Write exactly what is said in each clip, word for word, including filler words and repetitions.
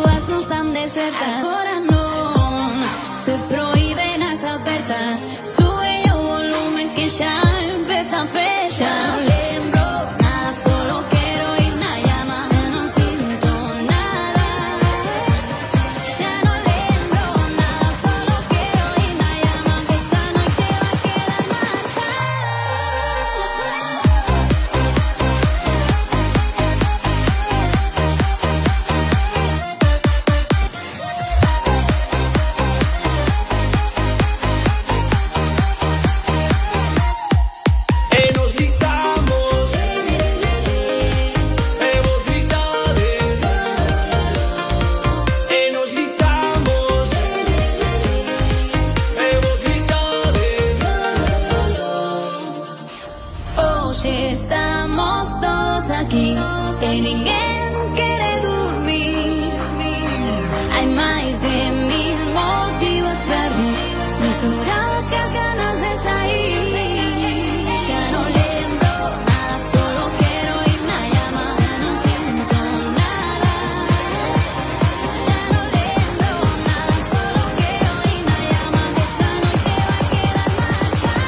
ruas non están desertas. Agora non se prohíben as apertas. Sube o volumen que xa empeza a fechar. Non lembro nada, solo quero ir na llama. Xa non sinto nada. Xa non lembro nada, solo quero ir na llama. Que esta noite vai quedar marcada. Estamos todos aquí e ninguén quere dormir. Hai máis de mil motivos para rir, misturados que as ganas de sair. Xa non lembro nada, solo quero ir na llama. Xa non sinto nada. Xa non lembro nada, solo quero ir na llama. Que esta noite vai quedar marcada.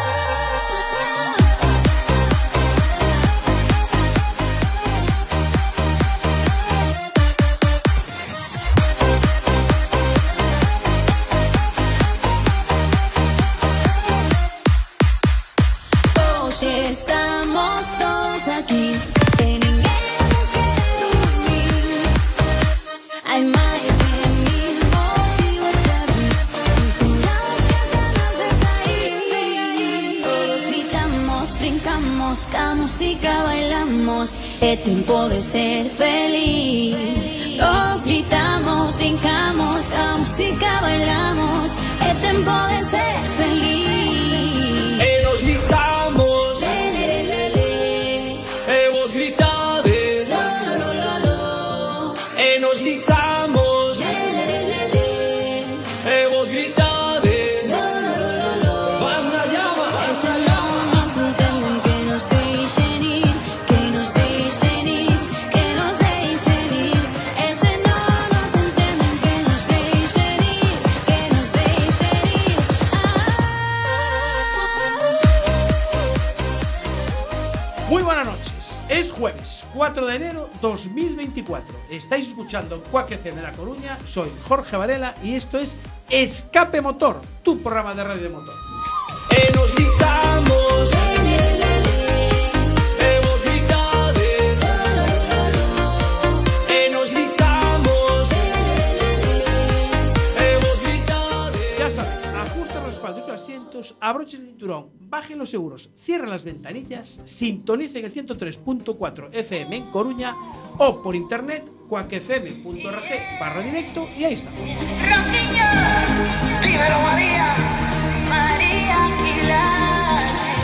Estamos todos aquí e ninguén quere dormir. Hai máis de mil motivos para rir, misturados que as ganas de sair. Todos gritamos, brincamos, ca música bailamos. É tempo de ser feliz. Todos gritamos, brincamos, ca música bailamos. É tempo de ser feliz. E nos gritamos. Jueves cuatro de enero dos mil veinticuatro. Estáis escuchando Quack F M de La Coruña. Soy Jorge Varela y esto es Escape Motor, tu programa de radio de motor. E nos gritamos. Abrochen el cinturón, bajen los seguros, cierren las ventanillas, sintonicen el ciento tres punto cuatro F M en Coruña o por internet quack f m punto org barra directo y ahí estamos. Rociño, dímelo María, María Pilar.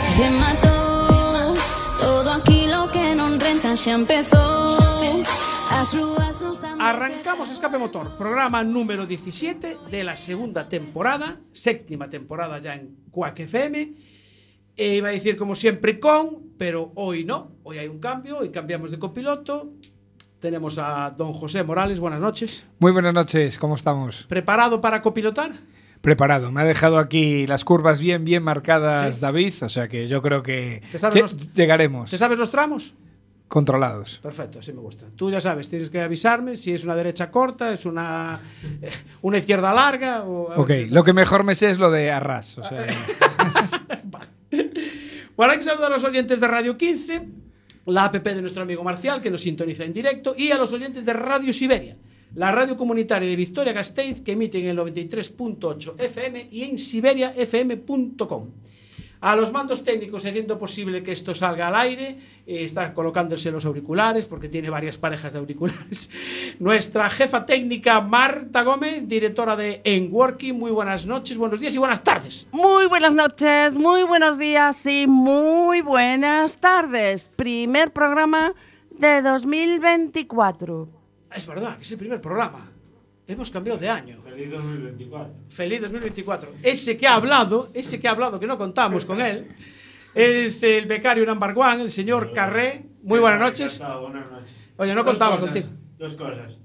Remató todo aquilo que non renta, xa empezou. As rúas non están. Arrancamos Escape Motor, programa número diecisiete de la segunda temporada, séptima temporada ya en Quack F M. E iba a decir como siempre con, pero hoy no, hoy hay un cambio, hoy cambiamos de copiloto. Tenemos a don José Morales, buenas noches. Muy buenas noches, ¿cómo estamos? ¿Preparado para copilotar? Preparado, me ha dejado aquí las curvas bien, bien marcadas, ¿sí? David, o sea que yo creo que ¿Te los, llegaremos. ¿Te sabes los tramos? Controlados. Perfecto, así me gusta. Tú ya sabes, tienes que avisarme si es una derecha corta, es una, una izquierda larga. O, ok, ver, lo que mejor me sé es lo de arras. O sea. Vale. Bueno, hay que saludar a los oyentes de Radio quince, la app de nuestro amigo Marcial, que nos sintoniza en directo, y a los oyentes de Radio Siberia, la radio comunitaria de Vitoria-Gasteiz, que emite en el noventa y tres punto ocho F M y en siberia f m punto com. A los mandos técnicos, haciendo posible que esto salga al aire, eh, está colocándose los auriculares, porque tiene varias parejas de auriculares, nuestra jefa técnica Marta Gómez, directora de Enworking. Muy buenas noches, buenos días y buenas tardes. Muy buenas noches, muy buenos días y muy buenas tardes. Primer programa de dos mil veinticuatro. Es verdad, que es el primer programa. Hemos cambiado de año. Feliz dos mil veinticuatro. Feliz dos mil veinticuatro. Ese que ha hablado, ese que ha hablado, que no contamos con él, es el becario number one, el señor Carré. Muy buenas noches. Buenas noches. Oye, no dos contamos cosas, contigo. Dos cosas.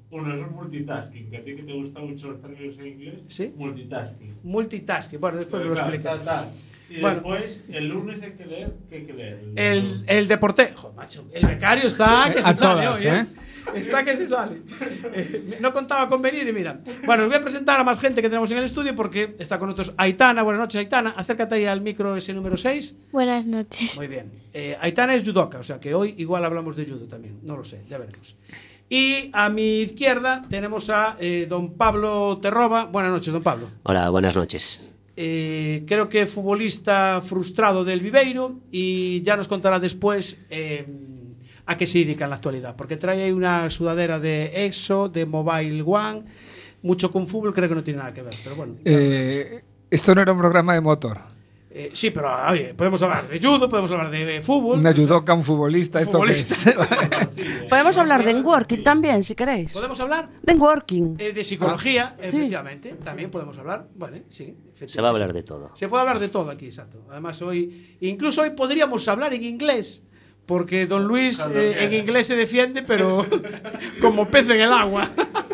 Uno es multitasking, que a ti que te gustan mucho los términos en inglés. ¿Sí? Multitasking. Multitasking. Bueno, después me lo Claro, explicas. tal, tal. Y Bueno. después, el lunes hay que leer, ¿qué hay que leer? El, el deporte. Joder, macho, el becario está que se A sale todas, hoy, ¿eh? ¿eh? Está que se sale. Eh, no contaba con venir y mira. Bueno, os voy a presentar a más gente que tenemos en el estudio porque está con nosotros Aitana. Buenas noches, Aitana. Acércate ahí al micro ese número seis. Buenas noches. Muy bien. Eh, Aitana es judoka, o sea que hoy igual hablamos de judo también. No lo sé, ya veremos. Y a mi izquierda tenemos a eh, don Pablo Terroba. Buenas noches, don Pablo. Hola, buenas noches. Eh, creo que futbolista frustrado del Viveiro y ya nos contará después eh, a qué se dedica en la actualidad, porque trae ahí una sudadera de EXO, de Mobile One, mucho con fútbol, creo que no tiene nada que ver, pero bueno. Eh, esto no era un programa de motor. Eh, sí, pero oye, podemos hablar de judo, podemos hablar de fútbol. Una judoka, un futbolista, esto qué es. Futbolista. Podemos hablar de networking también, si queréis. ¿Podemos hablar? De networking. Eh, de psicología, Ah, efectivamente, también podemos hablar. Bueno, sí, efectivamente. Se va a hablar de todo. Se puede hablar de todo aquí, exacto. Además, hoy, incluso hoy podríamos hablar en inglés, porque don Luis eh, en inglés se defiende, pero como pez en el agua.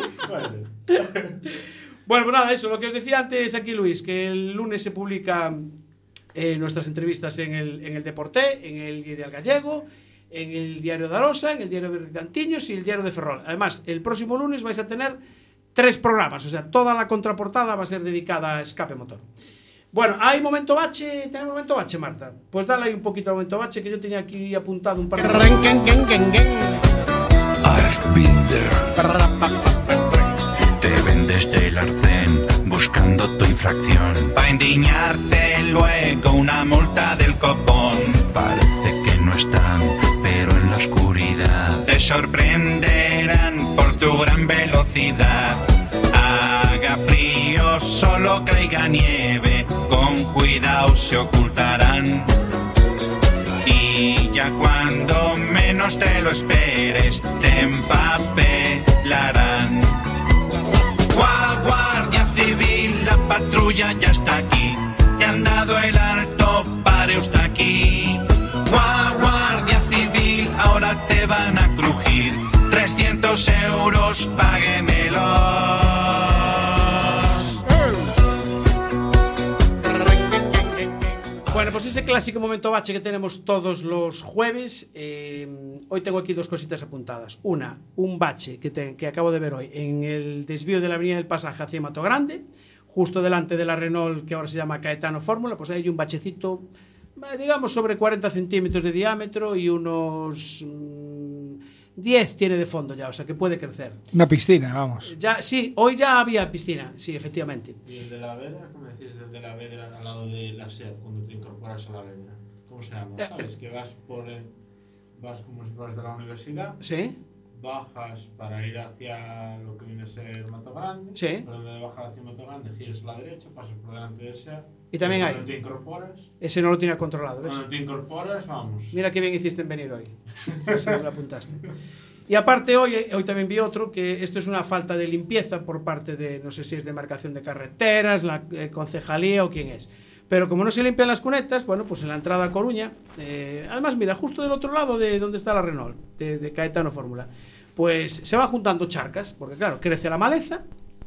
Bueno, pues nada, eso, lo que os decía antes aquí, Luis, que el lunes se publican eh, nuestras entrevistas en el, en el Deporté, en el Ideal Gallego, en el Diario de Arosa, en el Diario de Bergantiños y el Diario de Ferrol. Además, el próximo lunes vais a tener tres programas, o sea, toda la contraportada va a ser dedicada a escape motor. Bueno, ¿hay momento bache? ¿Tenemos momento bache, Marta? Pues dale ahí un poquito al momento bache, que yo tenía aquí apuntado un par de... I've been there. Te vendes del arcén buscando tu infracción. Pa' indignarte luego una multa del copón. Parece que no están, pero en la oscuridad te sorprenderán por tu gran velocidad. Haga frío, solo caiga nieve, con cuidado se ocultarán. Y ya cuando menos te lo esperes, te empapelarán. Gua- Guardia Civil, la patrulla ya está aquí. Te han dado el alto, pare usted aquí. Gua- Guardia Civil, ahora te van a crujir. trescientos euros, páguemelos. Bueno, pues ese clásico momento bache que tenemos todos los jueves, eh, hoy tengo aquí dos cositas apuntadas. Una, un bache que, te, que acabo de ver hoy en el desvío de la Avenida del Pasaje hacia Mato Grande, justo delante de la Renault que ahora se llama Caetano Fórmula, pues hay un bachecito, digamos, sobre cuarenta centímetros de diámetro y unos mmm, diez tiene de fondo ya, o sea que puede crecer. Una piscina, vamos. Ya, sí, hoy ya había piscina, sí, efectivamente. ¿Y el de la Vedra? ¿Cómo decís el de la Vedra al lado de la S E D cuando te incorporas a la Vedra? ¿Cómo se llama? Eh, ¿Sabes? Que vas por el, vas como si fueras de la universidad, Sí, bajas para ir hacia lo que viene a ser Mato Grande, Sí. pero en vez de bajar hacia Mato Grande giras a la derecha, pasas por delante de S E D. Y también hay. Cuando te incorporas, ese no lo tenía controlado, ¿ves? cuando te incorporas, vamos. Mira qué bien hiciste en venir hoy. Sí, me lo apuntaste. Y aparte hoy, hoy también vi otro, que esto es una falta de limpieza por parte de, no sé si es demarcación de carreteras, la eh, concejalía o quién es. Pero como no se limpian las cunetas, bueno, pues en la entrada a Coruña, eh, además mira, justo del otro lado de donde está la Renault, de, de Caetano Fórmula, pues se va juntando charcas, porque claro, crece la maleza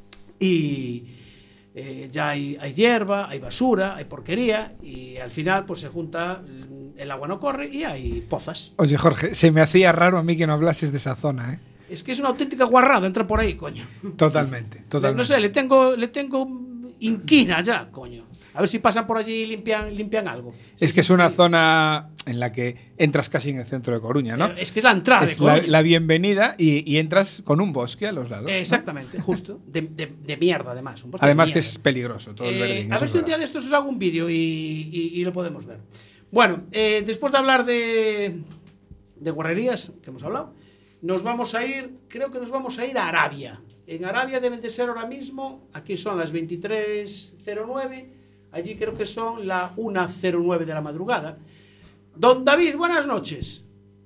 y eh, ya hay, hay hierba, hay basura, hay porquería y al final pues se junta, el agua no corre y hay pozas. Oye, Jorge, se me hacía raro a mí que no hablases de esa zona, ¿eh? Es que es una auténtica guarrada entrar por ahí, coño. Totalmente, totalmente. No sé, le tengo, le tengo inquina ya, coño. A ver si pasan por allí y limpian, limpian algo. Es que es una zona en la que entras casi en el centro de Coruña, ¿no? Eh, es que es la entrada Es de la, Coruña. la bienvenida y, y entras con un bosque a los lados. Eh, ¿no? exactamente, justo. De, de, de mierda, además. Un bosque Además de que mierda. es peligroso todo el Eh, verdín. a eso ver es si un día verdad. de estos os hago un vídeo y, y- y lo podemos ver. Bueno, eh, después de hablar de, de guarrerías, que hemos hablado, nos vamos a ir, creo que nos vamos a ir a Arabia. En Arabia deben de ser ahora mismo, aquí son las veintitrés cero nueve, allí creo que son la una cero nueve de la madrugada. Don David, buenas noches.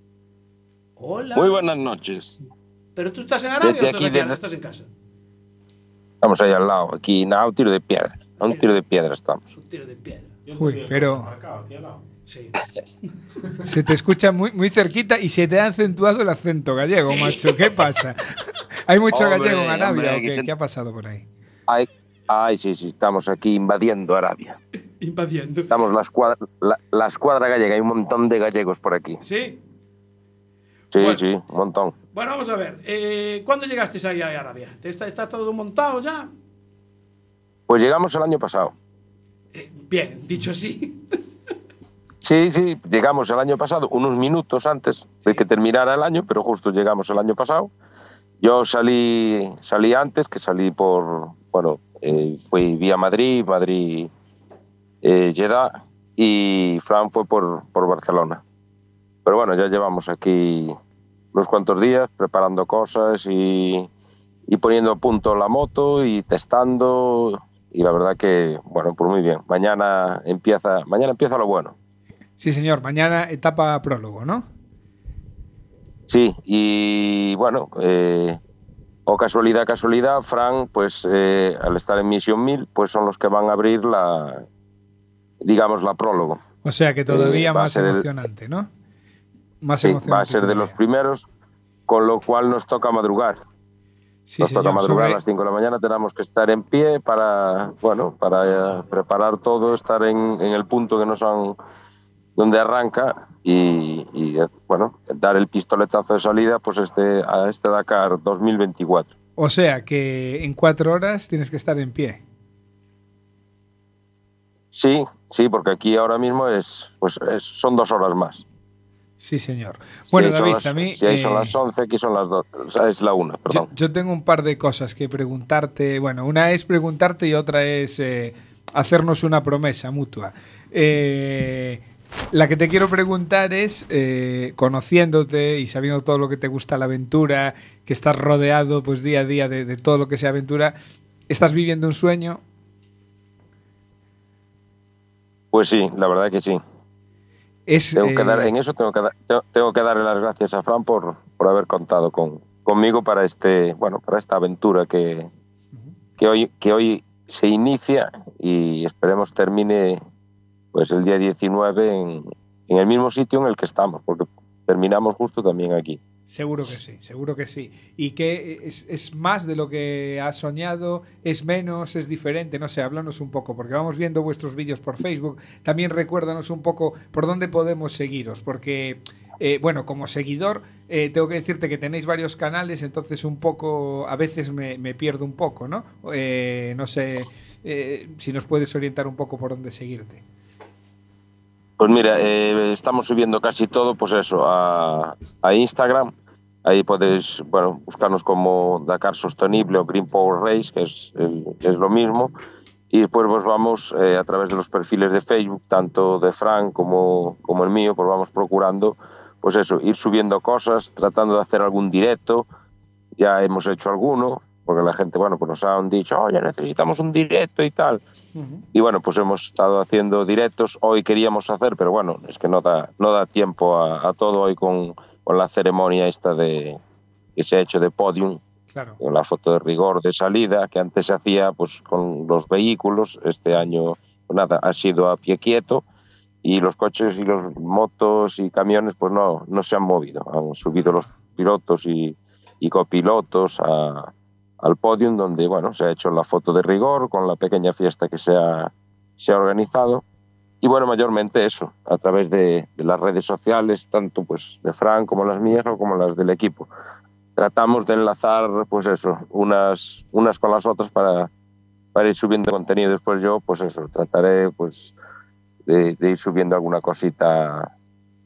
Hola. Muy buenas noches. ¿Pero tú estás en Arabia Desde o estás, aquí, aquí, desde- estás en casa? Estamos ahí al lado, aquí, nada, un tiro de piedra. A un tiro de piedra estamos. Un tiro de piedra. Uy, pero Aquí al lado. Sí. se te escucha muy, muy cerquita y se te ha acentuado el acento gallego, Sí. macho. ¿Qué pasa? Hay mucho Hombre, gallego en Arabia. hombre, ¿O aquí qué? se- ¿Qué ha pasado por ahí? Ay, ay, sí, sí, estamos aquí invadiendo Arabia. Invadiendo. Estamos la escuadra, la, la escuadra gallega, hay un montón de gallegos por aquí. ¿Sí? Sí, Bueno. sí, un montón. Bueno, vamos a ver. Eh, ¿Cuándo llegasteis ahí a Arabia? ¿Está, ¿Está todo montado ya? Pues llegamos el año pasado. Eh, bien, dicho así. Sí, sí, llegamos el año pasado, unos minutos antes de que terminara el año, pero justo llegamos el año pasado. Yo salí, salí antes, que salí por, bueno, eh, fui vía Madrid, Madrid, eh, Jeddah, y Fran fue por, por Barcelona. Pero bueno, ya llevamos aquí unos cuantos días preparando cosas y, y poniendo a punto la moto y testando, y la verdad que, bueno, pues muy bien. Mañana empieza, mañana empieza lo bueno. Sí, señor. Mañana etapa prólogo, ¿no? Sí, y bueno, eh, o casualidad, casualidad, Fran, pues eh, al estar en Misión mil, pues son los que van a abrir la, digamos, la prólogo. O sea que todavía Eh, va a más ser el- emocionante, ¿no? Más Sí, emocionante. va a ser de todavía. los primeros, con lo cual nos toca madrugar. Sí, nos toca señor. madrugar Sobre- a las cinco de la mañana, tenemos que estar en pie para, bueno, para eh, preparar todo, estar en, en el punto que nos han, donde arranca y, y, eh, bueno, dar el pistoletazo de salida pues este, a este Dakar dos mil veinticuatro. O sea que en cuatro horas tienes que estar en pie. Sí, sí, porque aquí ahora mismo es, pues es- son dos horas más. Sí, señor. Bueno, si ahí son David, las- a mí... Si ahí son eh, las once, aquí son las dos, o sea, es la una, Yo, perdón. yo tengo un par de cosas que preguntarte. Bueno, una es preguntarte y otra es eh, hacernos una promesa mutua. Eh, la que te quiero preguntar es, eh, conociéndote y sabiendo todo lo que te gusta la aventura, que estás rodeado pues día a día de, de todo lo que sea aventura, ¿estás viviendo un sueño? Pues sí, la verdad que sí. Es, Tengo que eh, dar, en eso tengo que, dar- tengo, tengo que darle las gracias a Fran por, por haber contado con, conmigo para este, bueno, para esta aventura que, que hoy, que hoy se inicia y esperemos termine pues el día diecinueve en, en el mismo sitio en el que estamos, porque terminamos justo también aquí. Seguro que sí, seguro que sí. ¿Y qué es, es más de lo que has soñado? ¿Es menos? ¿Es diferente? No sé, háblanos un poco, porque vamos viendo vuestros vídeos por Facebook. También recuérdanos un poco por dónde podemos seguiros, porque, eh, bueno, como seguidor, eh, tengo que decirte que tenéis varios canales, entonces un poco, a veces me, me pierdo un poco, ¿no? Eh, no sé eh, si nos puedes orientar un poco por dónde seguirte. Pues mira, eh, estamos subiendo casi todo, pues eso, a, a Instagram. Ahí podéis, bueno, buscarnos como Dakar Sostenible o Green Power Race, que es, el- que es lo mismo. Y después pues vamos eh, a través de los perfiles de Facebook, tanto de Fran como, como el mío, pues vamos procurando, pues eso, ir subiendo cosas, tratando de hacer algún directo. Ya hemos hecho alguno, porque la gente, bueno, pues nos han dicho, oye, necesitamos un directo y tal. Y bueno, pues hemos estado haciendo directos. Hoy queríamos hacer, pero bueno, es que no da, no da tiempo a, a todo hoy con, con la ceremonia esta de, que se ha hecho de podium, Claro. con la foto de rigor de salida, que antes se hacía pues con los vehículos. Este año, pues nada, ha sido a pie quieto y los coches y los motos y camiones pues no, no se han movido. Han subido los pilotos y, y copilotos a al podium, donde bueno, se ha hecho la foto de rigor con la pequeña fiesta que se ha, se ha organizado. Y bueno, mayormente eso, a través de, de las redes sociales, tanto pues de Fran como las mías o como las del equipo. Tratamos de enlazar pues eso, unas, unas con las otras para, para ir subiendo contenido. Después yo, pues eso, trataré pues de, de ir subiendo alguna cosita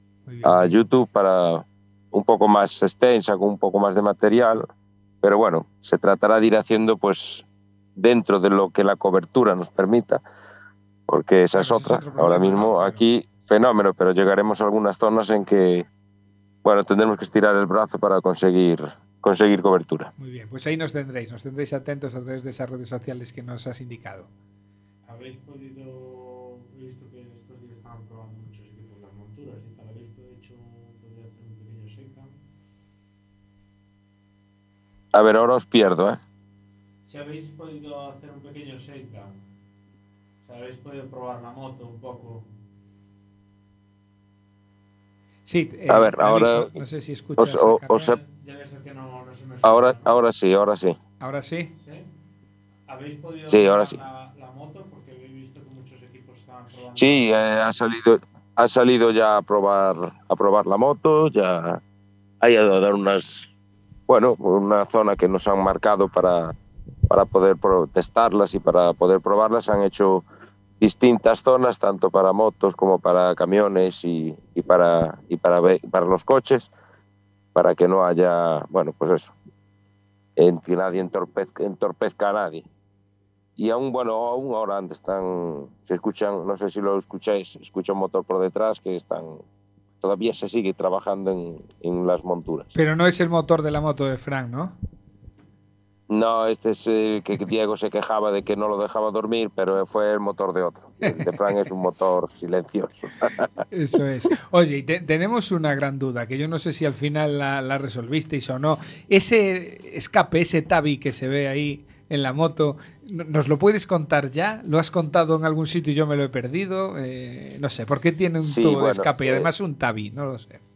a YouTube para un poco más extensa, con un poco más de material. Pero bueno, se tratará de ir haciendo pues dentro de lo que la cobertura nos permita, porque esa es Claro, ese es otra. otro problema, Ahora mismo ¿no? Claro. aquí fenómeno, pero llegaremos a algunas zonas en que bueno, tendremos que estirar el brazo para conseguir, conseguir cobertura. Muy bien, pues ahí nos tendréis, nos tendréis atentos a través de esas redes sociales que nos has indicado. ¿Habéis podido, he visto que estos días estaban probando muchos equipos las monturas y tal, habéis hecho, podría hacer un pequeño shakedown? A ver, ahora os pierdo, ¿eh? Si habéis podido hacer un pequeño shakedown, o sea, habéis podido probar la moto un poco. Sí, eh, A ver, David, ahora no, no sé si escuchas. os- o- a Carmen. os he- Debe ser que no, no se me Ahora, escucha, ¿no? ahora sí, ahora sí. Ahora sí. ¿Sí? ¿Habéis podido Sí, ahora probar sí. La, la moto? Porque he visto que muchos equipos estaban probando. Sí, eh, ha salido, ha salido ya a probar, a probar la moto, ya ha ido a dar unas, bueno, una zona que nos han marcado para, para poder pro- testarlas y para poder probarlas. Han hecho distintas zonas, tanto para motos como para camiones y, y para, y para, ve- para los coches, para que no haya, bueno, pues eso, en que nadie entorpezca, entorpezca a nadie. Y aún, bueno, aún ahora antes están, se escuchan, no sé si lo escucháis, se escucha un motor por detrás que están, todavía se sigue trabajando en, en las monturas. Pero no es el motor de la moto de Frank, ¿no? No, este es el que Diego se quejaba de que no lo dejaba dormir, pero fue el motor de otro. El de Frank es un motor silencioso. Eso es. Oye, y te- tenemos una gran duda, que yo no sé si al final la, la resolvisteis o no. Ese escape, ese tabi que se ve ahí en la moto, ¿nos lo puedes contar ya? ¿Lo has contado en algún sitio y yo me lo he perdido? Eh, no sé, ¿por qué tiene un Sí, tubo bueno, de escape y eh, además un tabi? No lo sé.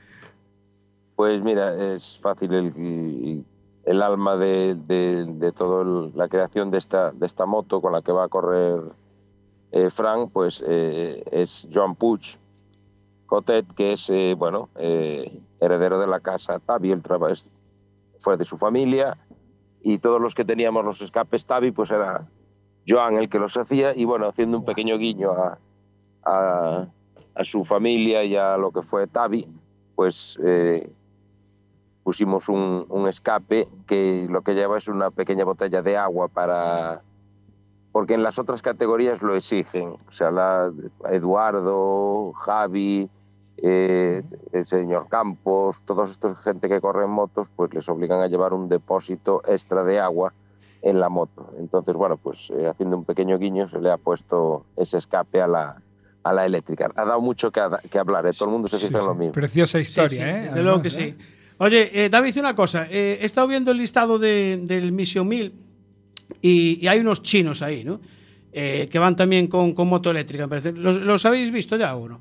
Pues mira, es fácil el, el alma de, de, de toda la creación de esta, de esta moto con la que va a correr eh, Frank, pues eh, es Joan Puig Cotet, que es, eh, bueno, eh, heredero de la casa Tabi, el traba- es- fue de su familia, y todos los que teníamos los escapes Tabi, pues era Joan el que los hacía, y bueno, haciendo un pequeño guiño a, a, a su familia y a lo que fue Tabi, pues eh, pusimos un, un escape que lo que lleva es una pequeña botella de agua para... Porque en las otras categorías lo exigen, o sea, la, Eduardo, Javi, eh, el señor Campos, todos estos gente que corre en motos, pues les obligan a llevar un depósito extra de agua en la moto. Entonces, bueno, pues eh, haciendo un pequeño guiño se le ha puesto ese escape a la, a la eléctrica. Ha dado mucho que, ha- que hablar, ¿eh? Todo el mundo se Sí, fija en lo sí. mismo. Preciosa historia, Sí, sí, ¿eh? desde Además, luego que ¿eh? sí. Oye, eh, David, dice una cosa. eh, he estado viendo el listado de- del Mission mil y, y hay unos chinos ahí, ¿no? Eh, que van también con, con moto eléctrica, me parece. ¿Los, los habéis visto ya o no?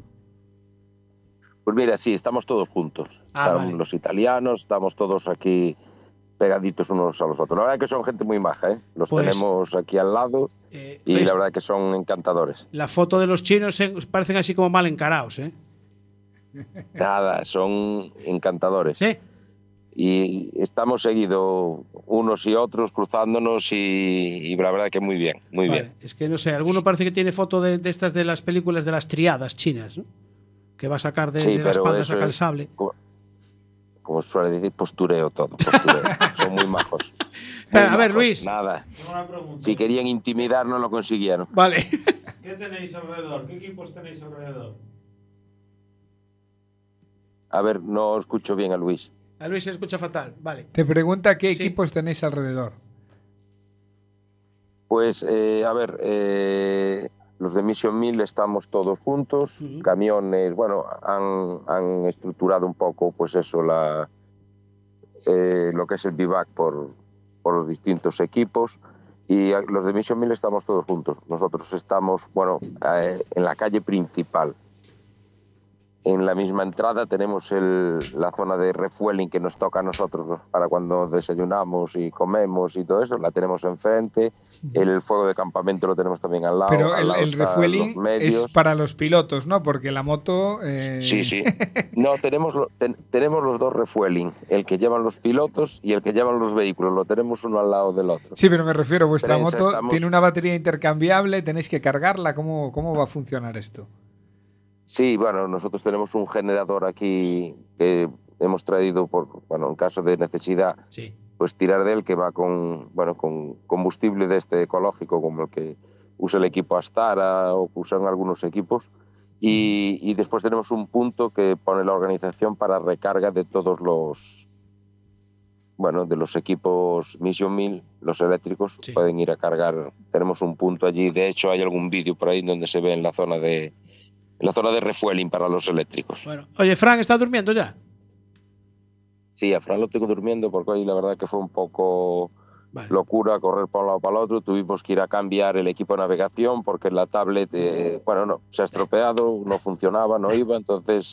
Pues mira, sí, estamos todos juntos. Ah, Estamos vale. los italianos, estamos todos aquí pegaditos unos a los otros. La verdad que son gente muy maja, ¿eh? Los Pues, tenemos aquí al lado Eh, y ¿veis? la verdad que son encantadores. La foto de los chinos eh, parecen así como mal encarados, ¿eh? Nada, son encantadores. Sí. Y estamos seguidos unos y otros cruzándonos y, y la verdad que muy bien, muy Vale, bien. es que no sé, alguno parece que tiene foto de, de estas de las películas de las triadas chinas, ¿no? Que va a sacar de, Sí, de la pero espalda, eso saca el es- sable. Como, como suele decir, postureo todo. Postureo. Son muy majos. Muy Espera, a ver, majos. Luis. Nada. Tengo una pregunta. Si querían intimidar, no lo consiguieron. Vale. ¿Qué tenéis alrededor? ¿Qué equipos tenéis alrededor? A ver, no escucho bien a Luis. A Luis se escucha fatal, vale. Te pregunta qué Sí. equipos tenéis alrededor. Pues, eh, a ver, eh, los de Mission mil estamos todos juntos. Ujú. Camiones, bueno, han, han estructurado un poco, pues eso, la, eh, lo que es el vivac por, por los distintos equipos. Y a- los de Mission mil estamos todos juntos. Nosotros estamos, bueno, eh, en la calle principal. En la misma entrada tenemos el, la zona de refueling que nos toca a nosotros, ¿no? Para cuando desayunamos y comemos y todo eso, la tenemos enfrente. El fuego de campamento lo tenemos también al lado. Pero al el, lado el están refueling los medios. es para los pilotos, ¿no? Porque la moto... eh, Sí, sí. No, tenemos, lo- ten- tenemos los dos refueling, el que llevan los pilotos y el que llevan los vehículos. Lo tenemos uno al lado del otro. Sí, pero me refiero, vuestra Prensa, moto estamos- tiene una batería intercambiable, tenéis que cargarla. ¿Cómo, cómo va a funcionar esto? Sí, bueno, nosotros tenemos un generador aquí que hemos traído, por, bueno, en caso de necesidad, Sí. pues tirar de él, que va con, bueno, con combustible de este ecológico, como el que usa el equipo Astara o que usan algunos equipos. Y, y después tenemos un punto que pone la organización para recarga de todos los, bueno, de los equipos Mission mil, los eléctricos, Sí. pueden ir a cargar. Tenemos un punto allí. De hecho, hay algún vídeo por ahí donde se ve en la zona de, en la zona de refueling para los eléctricos. Bueno, oye, Fran, ¿está durmiendo ya? Sí, a Fran lo tengo durmiendo porque hoy la verdad que fue un poco Vale. locura correr para un lado para el otro. Tuvimos que ir a cambiar el equipo de navegación porque la tablet, eh, bueno, no, se ha estropeado, no funcionaba, no iba. Entonces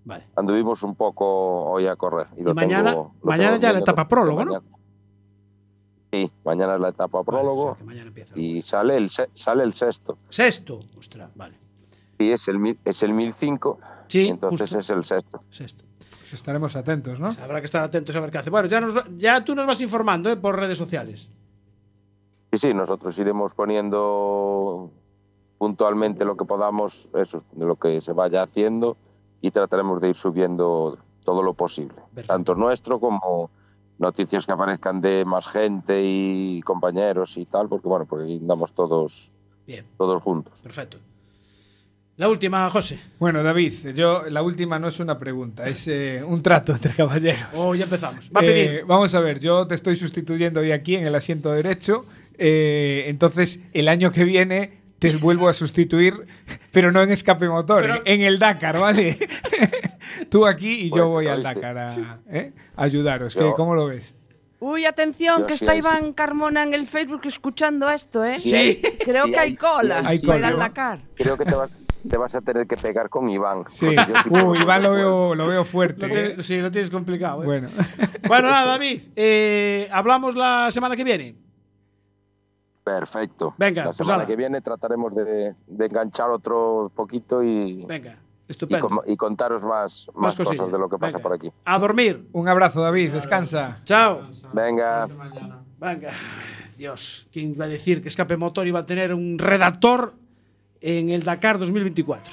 Vale. Anduvimos un poco hoy a correr. Y, lo Y mañana, tengo- lo mañana tengo ya la viendo etapa de prólogo, ¿no? mañana. Sí, mañana es la etapa prólogo Vale, o sea, que mañana empieza. y sale el, se- sale el sexto. Sexto. Ostras, vale. Y es el, mil- es el mil cinco, Sí, y entonces justo. es el sexto. Sexto. Pues estaremos atentos, ¿no? Habrá que estar atentos a ver qué hace. Bueno, ya, nos, va- ya tú nos vas informando, ¿eh? Por redes sociales. Sí, sí, nosotros iremos poniendo puntualmente lo que podamos, eso, de lo que se vaya haciendo, y trataremos de ir subiendo todo lo posible. Perfecto. Tanto nuestro como noticias que aparezcan de más gente y compañeros y tal, porque bueno, porque aquí andamos todos, Bien, todos juntos. perfecto. La última, José. Bueno, David, yo la última no es una pregunta, es eh, un trato entre caballeros. Oh, ya empezamos. Va a pedir. Eh, vamos a ver, yo te estoy sustituyendo hoy aquí en el asiento derecho, eh, entonces el año que viene te vuelvo a sustituir, pero no en escape motor, Pero- en el Dakar, ¿vale? Tú aquí y yo Pues, voy al oíste. Dakar a, ¿eh? a ayudaros. Yo- ¿Qué- ¿Cómo lo ves? Uy, atención, Yo que sí, está ahí sí. Iván Carmona en el Facebook escuchando esto, ¿eh? Sí. Creo Sí, que hay hay- cola sí, hay para ir cola. al Dakar. Creo que te vas, te vas a tener que pegar con Iván. Sí, porque yo sí creo uh, que Iván no lo puedo. veo, lo veo Lo fuerte. tienes- ¿eh? sí, lo tienes complicado, ¿eh? Bueno. Bueno, nada, David. eh, hablamos la semana que viene. Perfecto. Venga, la pues semana ala. que viene trataremos de, de enganchar otro poquito y, Venga, y, estupendo. com- y contaros más, más, cosillas. cosas de lo que pasa Venga. por aquí. A dormir. Un abrazo, David, descansa. Chao. Venga. Hasta mañana. Venga. Dios, ¿quién iba a decir que Escape Motor iba a tener un redactor en el Dakar dos mil veinticuatro?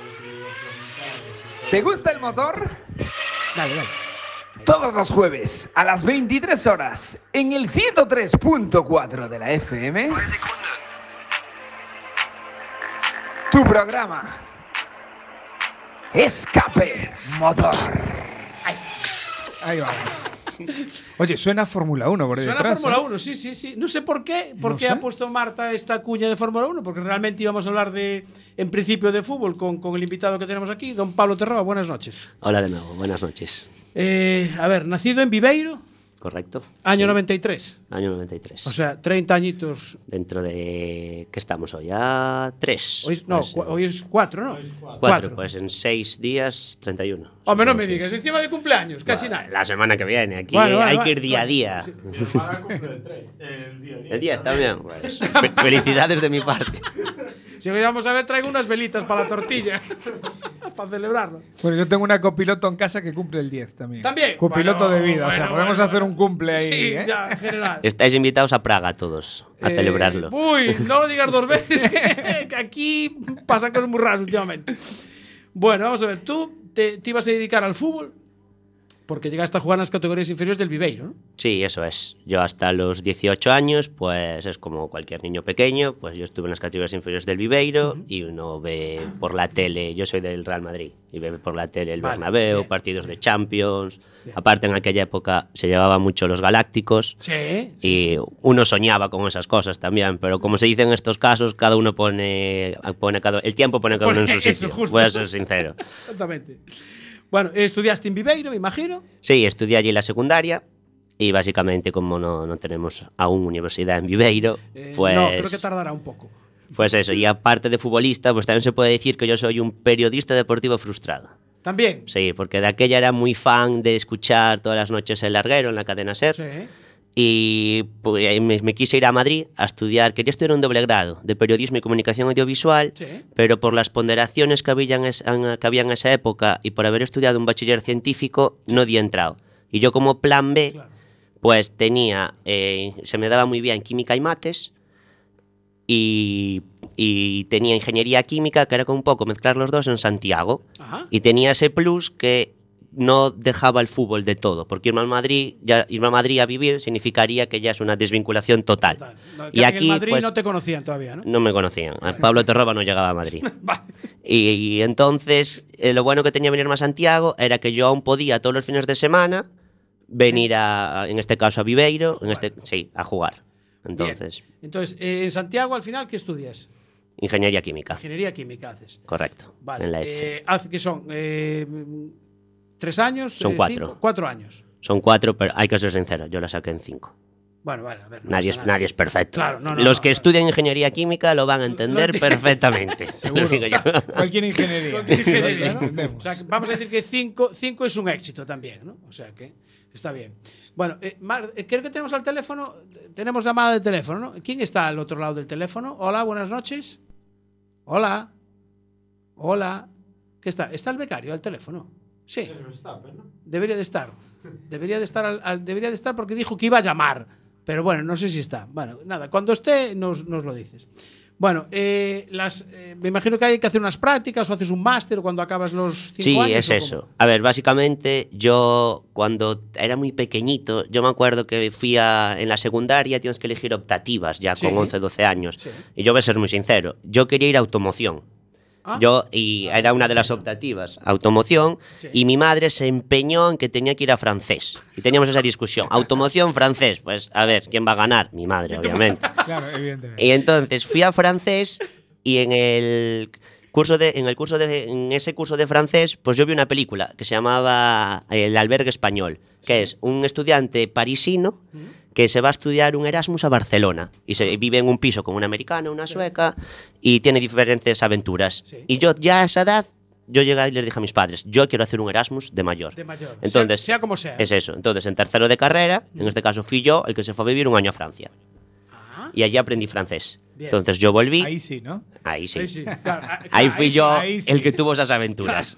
¿Te gusta el motor? Dale, dale. Todos los jueves a las veintitrés horas en el ciento tres punto cuatro de la F M. Tu programa Escape Motor. Ahí vamos. Oye, suena Fórmula uno por ahí Suena detrás. Fórmula ¿eh? uno, sí, sí, sí. No sé por qué, por No qué sé. ha puesto Marta esta cuña de Fórmula uno, porque realmente íbamos a hablar de, en principio, de fútbol con, con el invitado que tenemos aquí, don Pablo Terroa. Buenas noches. Hola de nuevo, buenas noches. Eh, a ver, nacido en Viveiro, ¿Correcto? año Sí, noventa y tres. Año noventa y tres. O sea, treinta añitos. Dentro de... ¿Qué estamos hoy? A tres. Hoy es, no, Pues, cu- eh, hoy es cuatro, ¿no? cuatro. Pues en seis días, treinta y uno. Hombre, no Son me seis. digas, encima de cumpleaños, casi Bueno, nada. La semana que viene. Aquí Bueno, bueno, hay bueno, que ir día a bueno, día. sí. Mi hermana cumple el tres, el día diez. El día también. Pues, fe- felicidades de mi parte. Si hoy vamos a ver, traigo unas velitas para la tortilla. para celebrarlo. Bueno, yo tengo una copiloto en casa que cumple el diez también. También. Copiloto Bueno, de vida. o sea, bueno, podemos bueno, hacer bueno. un cumple ahí. Sí, ¿eh? ya, en general. Estáis invitados a Praga todos a Eh, celebrarlo. Uy, no lo digas dos veces, que, que aquí pasan cosas muy raras últimamente. Bueno, vamos a ver, tú te, te ibas a dedicar al fútbol porque llegaste a jugar en las categorías inferiores del Viveiro, ¿no? Sí, eso es. Yo hasta los dieciocho años, pues es como cualquier niño pequeño, pues yo estuve en las categorías inferiores del Viveiro y uno ve por la tele, yo soy del Real Madrid, y ve por la tele el Vale, Bernabéu, bien. partidos de Champions. Bien. Aparte en aquella época se llevaban mucho los Galácticos. Sí. Y uno soñaba con esas cosas también, pero como se dice en estos casos, cada uno pone, pone cada, el tiempo pone cada uno en su Pone- sitio. eso, justo. Voy a ser sincero. Exactamente. Bueno, estudiaste en Viveiro, me imagino. Sí, estudié allí la secundaria y básicamente como no, no tenemos aún universidad en Viveiro, Eh, pues, No, creo que tardará un poco. pues eso. Y aparte de futbolista, pues también se puede decir que yo soy un periodista deportivo frustrado. También. Sí, porque de aquella era muy fan de escuchar todas las noches El Larguero en la cadena SER. Sí. Y pues, me, me quise ir a Madrid a estudiar, quería estudiar un doble grado de periodismo y comunicación audiovisual, Sí. pero por las ponderaciones que había, en es- en- que había en esa época y por haber estudiado un bachiller científico, no di entrado. Y yo como plan B, Claro. pues tenía, eh, se me daba muy bien química y mates, y, y tenía ingeniería química, que era como un poco mezclar los dos en Santiago. Ajá. Y tenía ese plus que no dejaba el fútbol de todo, porque irme al Madrid, ya irme a Madrid a vivir significaría que ya es una desvinculación total. Total. No, Y que aquí, en Madrid pues, no te conocían todavía, ¿no? No me conocían. Pablo Terroba no llegaba a Madrid. Vale. Y, y entonces, eh, lo bueno que tenía venirme a Santiago era que yo aún podía todos los fines de semana venir a, en este caso a Viveiro, en este, sí, a jugar. Entonces, Bien. Entonces, eh, en Santiago, al final, ¿qué estudias? ingeniería química. Ingeniería química haces. Correcto. Vale. En la ETSE. Eh, haz- ¿Qué son? Eh, ¿Tres años? Son Eh, cuatro. cinco? Cuatro años. Son cuatro, pero hay que ser sincero, yo la saqué en cinco. Bueno, vale, a ver. no Nadie pasa es, nada. nadie es perfecto. Claro, no, no, Los no, que no. estudian ingeniería química lo van a entender Lo- perfectamente. Seguro. Digo yo. Cualquier ingeniería. Cualquier ingeniería, Lo ¿no? entendemos. O sea, que vamos a decir que cinco es un éxito también, ¿no? O sea que está bien. Bueno, eh, Mar, eh, creo que tenemos al teléfono, tenemos llamada de teléfono, ¿no? ¿Quién está al otro lado del teléfono? Hola, buenas noches. Hola. Hola. ¿Qué está? ¿Está el becario al teléfono? Sí. Es Verstappen, ¿no? Debería de estar. Debería de estar, al- al- debería de estar porque dijo que iba a llamar. Pero bueno, no sé si está. Bueno, nada, cuando esté nos, nos lo dices. Bueno, eh, las, eh, me imagino que hay que hacer unas prácticas o haces un máster cuando acabas los cinco Sí, años. es ¿o eso. cómo? A ver, básicamente yo cuando era muy pequeñito, yo me acuerdo que fui a, en la secundaria tienes que elegir optativas ya Sí. con once, doce años. Sí. Y yo voy a ser muy sincero, yo quería ir a automoción. Ah. Yo, y era una de las optativas, automoción, Sí. y mi madre se empeñó en que tenía que ir a francés. Y teníamos esa discusión, automoción, francés, pues a ver, ¿quién va a ganar? Mi madre, obviamente. Claro, evidentemente. Y entonces fui a francés y en el curso de en el curso de en ese curso de francés, pues yo vi una película que se llamaba El albergue español, que es un estudiante parisino que se va a estudiar un Erasmus a Barcelona y se vive en un piso con una americana, una sueca y tiene diferentes aventuras. Sí. Y yo ya a esa edad yo llegué y les dije a mis padres, yo quiero hacer un Erasmus de mayor. De mayor. Entonces, sea, sea como sea. Es eso. Entonces, en tercero de carrera, en este caso fui yo el que se fue a vivir un año a Francia. Ah, Y allí aprendí francés. Bien. Entonces yo volví. Ahí sí, ¿no? Ahí sí. ahí sí, claro, ah, Ahí claro, fui sí, yo ahí sí. el que tuvo esas aventuras.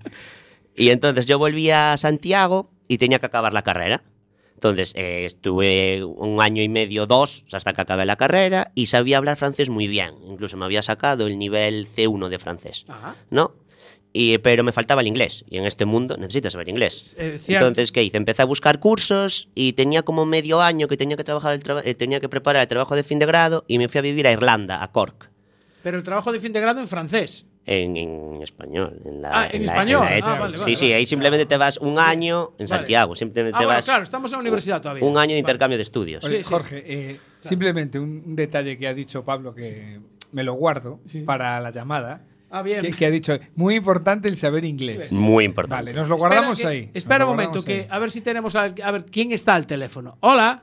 Y entonces yo volví a Santiago y tenía que acabar la carrera. Entonces eh, estuve un año y medio, dos, hasta que acabé la carrera y sabía hablar francés muy bien. Incluso me había sacado el nivel C uno de francés, Ajá. ¿no? Y, pero me faltaba el inglés. Y en este mundo necesitas saber inglés. Eh, cierto. Entonces, ¿qué hice? Empecé a buscar cursos y tenía como medio año que tenía que, trabajar el traba- eh, tenía que preparar el trabajo de fin de grado y me fui a vivir a Irlanda, a Cork. Pero el trabajo de fin de grado en francés. En, en español. En la, Ah, en la- español. la Ah, ETSO. vale, sí, vale, sí, vale. ahí simplemente te vas un año en Vale. Santiago. Simplemente Ah, te bueno, vas claro, estamos en la universidad todavía. un año de Vale. intercambio de estudios. Oye, Sí, sí. Jorge, eh, simplemente un, un detalle que ha dicho Pablo que me lo guardo Sí. para la llamada. Ah, bien. Que, que ha dicho, muy importante el saber inglés. Muy importante. Vale, nos lo guardamos Espera que- ahí. Espera Nos un lo momento, guardamos que ahí. a ver si tenemos al- a ver quién está al teléfono. Hola.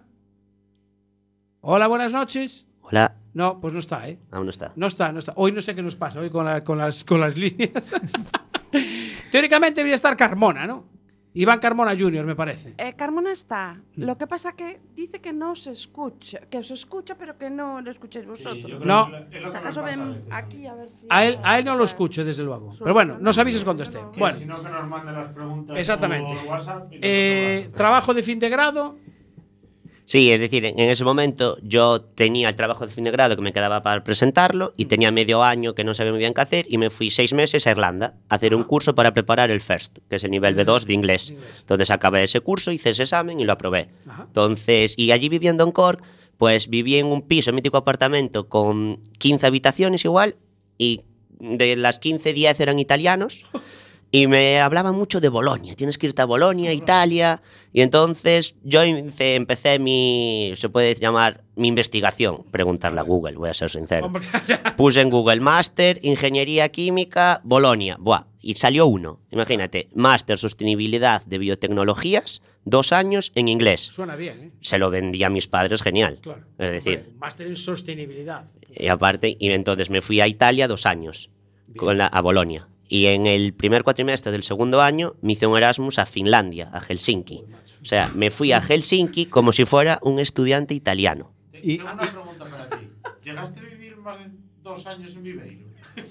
Hola, buenas noches. Hola. No, pues no está, ¿eh? Aún no está. No está, no está. Hoy no sé qué nos pasa, hoy con, la- con, las, con las líneas. Teóricamente debería estar Carmona, ¿no? Iván Carmona junior, me parece. Eh, Carmona está. Mm. Lo que pasa que dice que no se escucha, que os escucha, pero que no lo escuchéis vosotros. yo creo No. que es lo Si que me acaso pasa a ven veces. aquí a ver si. A él, a él no lo escucho, desde luego. Pero bueno, nos avises cuando esté. Que Bueno, Si no, que nos manden las preguntas exactamente. por WhatsApp. y Eh, nosotros las- trabajo de fin de grado. Sí, es decir, en en ese momento yo tenía el trabajo de fin de grado que me quedaba para presentarlo y tenía medio año que no sabía muy bien qué hacer y me fui seis meses a Irlanda a hacer un curso para preparar el FIRST, que es el nivel B dos de inglés. Entonces acabé ese curso, hice ese examen y lo aprobé. Ajá. Entonces, y allí viviendo en Cork, pues viví en un piso, mítico apartamento con quince habitaciones igual y de las quince, diez eran italianos. Y me hablaba mucho de Bolonia, tienes que irte a Bolonia, Italia. Y entonces yo hice- empecé mi, se puede llamar, mi investigación. Preguntarle a Google, voy a ser sincero. Hombre, ya. Puse en Google Máster, Ingeniería Química, Bolonia. Buah, y salió uno. Imagínate, Máster Sostenibilidad de Biotecnologías, dos años en inglés. Suena bien, ¿eh? Se lo vendí a mis padres, genial. Claro. Es decir, Hombre, máster en sostenibilidad. y aparte, y entonces me fui a Italia dos años, con la, a Bolonia. Y en el primer cuatrimestre del segundo año me hice un Erasmus a Finlandia, a Helsinki. O sea, me fui a Helsinki como si fuera un estudiante italiano. Y- Tengo una pregunta para ti. ¿Llegaste a vivir más de dos años en Viveiro?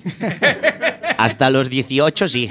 Hasta los dieciocho sí.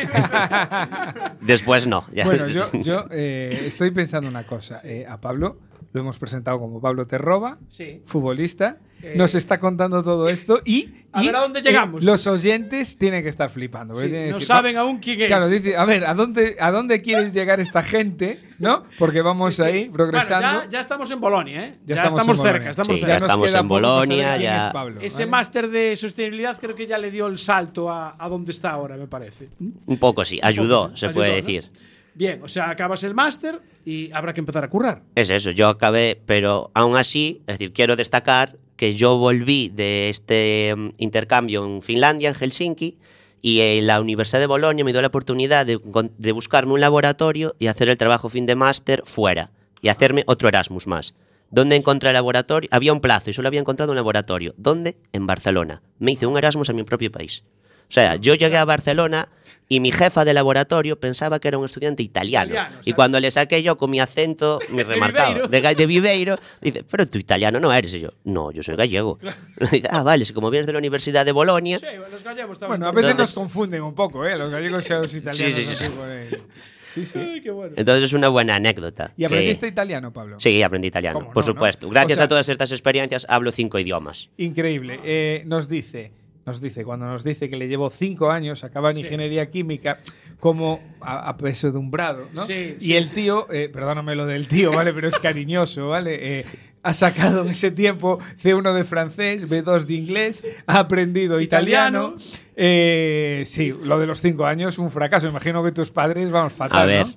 Después no. Ya. Bueno, yo, yo eh, estoy pensando una cosa. Eh, a Pablo lo hemos presentado como Pablo Terroba, Sí. futbolista. Eh, Nos está contando todo esto y, a y, ver a dónde eh, llegamos. los oyentes tienen que estar flipando. Sí, porque tienen que no decir, saben "Va- aún quién es". Claro, dice, a ver, ¿a dónde, ¿a dónde quiere llegar esta gente? ¿no? Porque vamos Sí, sí. ahí progresando. Bueno, ya, ya estamos en Bolonia, ¿eh? Ya Ya, estamos estamos, en cerca, Bolonia. estamos Sí, cerca. ya nos estamos queda en poco para saber Bolonia, quién ya- es Pablo, Ese ¿vale? máster de sostenibilidad creo que ya le dio el salto a, a donde está ahora, me parece. Un poco sí, ayudó, sí, se ayudó, puede ¿no? decir. Bien, o sea, acabas el máster y habrá que empezar a currar. Es eso, yo acabé, pero aún así, es decir, quiero destacar que yo volví de este mm, intercambio en Finlandia, en Helsinki, y en la Universidad de Bolonia me dio la oportunidad de, con- de buscarme un laboratorio y hacer el trabajo fin de máster fuera, y hacerme otro Erasmus más. ¿Dónde encontré el laboratorio? Había un plazo y solo había encontrado un laboratorio. ¿Dónde? En Barcelona. Me hice un Erasmus en mi propio país. O sea, yo llegué a Barcelona y mi jefa de laboratorio pensaba que era un estudiante italiano. Italiano, o y sea, cuando le saqué yo con mi acento, mi remarcado, Viveiro. de, ga- de Viveiro, dice, pero tú italiano no eres. Y yo, no, yo soy gallego. Dice, ah, vale, si como vienes de la Universidad de Bolonia. Sí, los gallegos también. Bueno, a veces Entonces- nos confunden un poco, ¿eh? Los gallegos y los italianos. Sí, sí, sí. así por ahí. Sí, sí. Ay, qué bueno. Entonces es una buena anécdota. ¿Y aprendiste Sí. italiano, Pablo? Sí, aprendí italiano, ¿Cómo por no, no? supuesto. Gracias O sea- a todas estas experiencias hablo cinco idiomas. Increíble. Eh, nos dice, nos dice, cuando nos dice que le llevó cinco años, acaba en Sí. ingeniería química, como a, a peso de un brado, ¿no? Sí, y sí, el sí. tío, eh, perdóname lo del tío, ¿vale? Pero es cariñoso, ¿vale? Eh, ha sacado en ese tiempo ce uno de francés, be dos de inglés, ha aprendido italiano. Italiano. Eh, sí, lo de los cinco años, un fracaso. Imagino que tus padres, vamos, fatal, A ver. ¿no?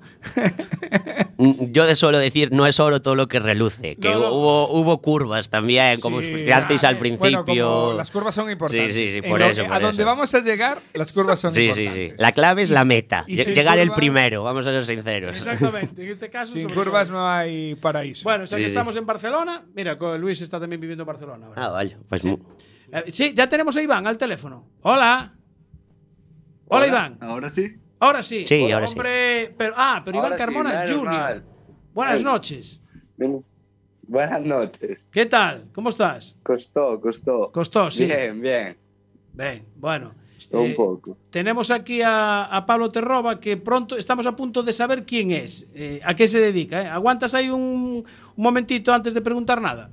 Mm, Yo de suelo decir, no es oro todo lo que reluce, que No, no. hubo, hubo curvas también, como Sí, explicasteis al eh, principio. Bueno, como las curvas son importantes. Sí, sí, sí, En por lo- eso, A por donde eso. vamos a llegar, las curvas son Sí, sí, importantes. sí. La clave es la meta, y lle- sin llegar el curvas- primero, vamos a ser sinceros. Exactamente, en este caso. Sin sobre curvas todo. no hay paraíso. Bueno, ya Sí, que sí. estamos en Barcelona, mira, co- Luis está también viviendo en Barcelona ahora. Ah, vale, pues mu- Eh, sí, ya tenemos a Iván al teléfono. Hola. Hola, Iván. Ahora sí. Ahora sí. Sí, Hola, ahora sí. hombre, pero ah, pero Iván Ahora sí, Carmona menos Junior. mal. Buenas Ay. noches. Buenas noches. ¿Qué tal? ¿Cómo estás? Costó, costó. Costó, sí. Bien, bien. Bien, bueno. Costó Eh, un poco. Tenemos aquí a, a Pablo Terroba, que pronto estamos a punto de saber quién es, eh, a qué se dedica. ¿eh? ¿Aguantas ahí un, un momentito antes de preguntar nada?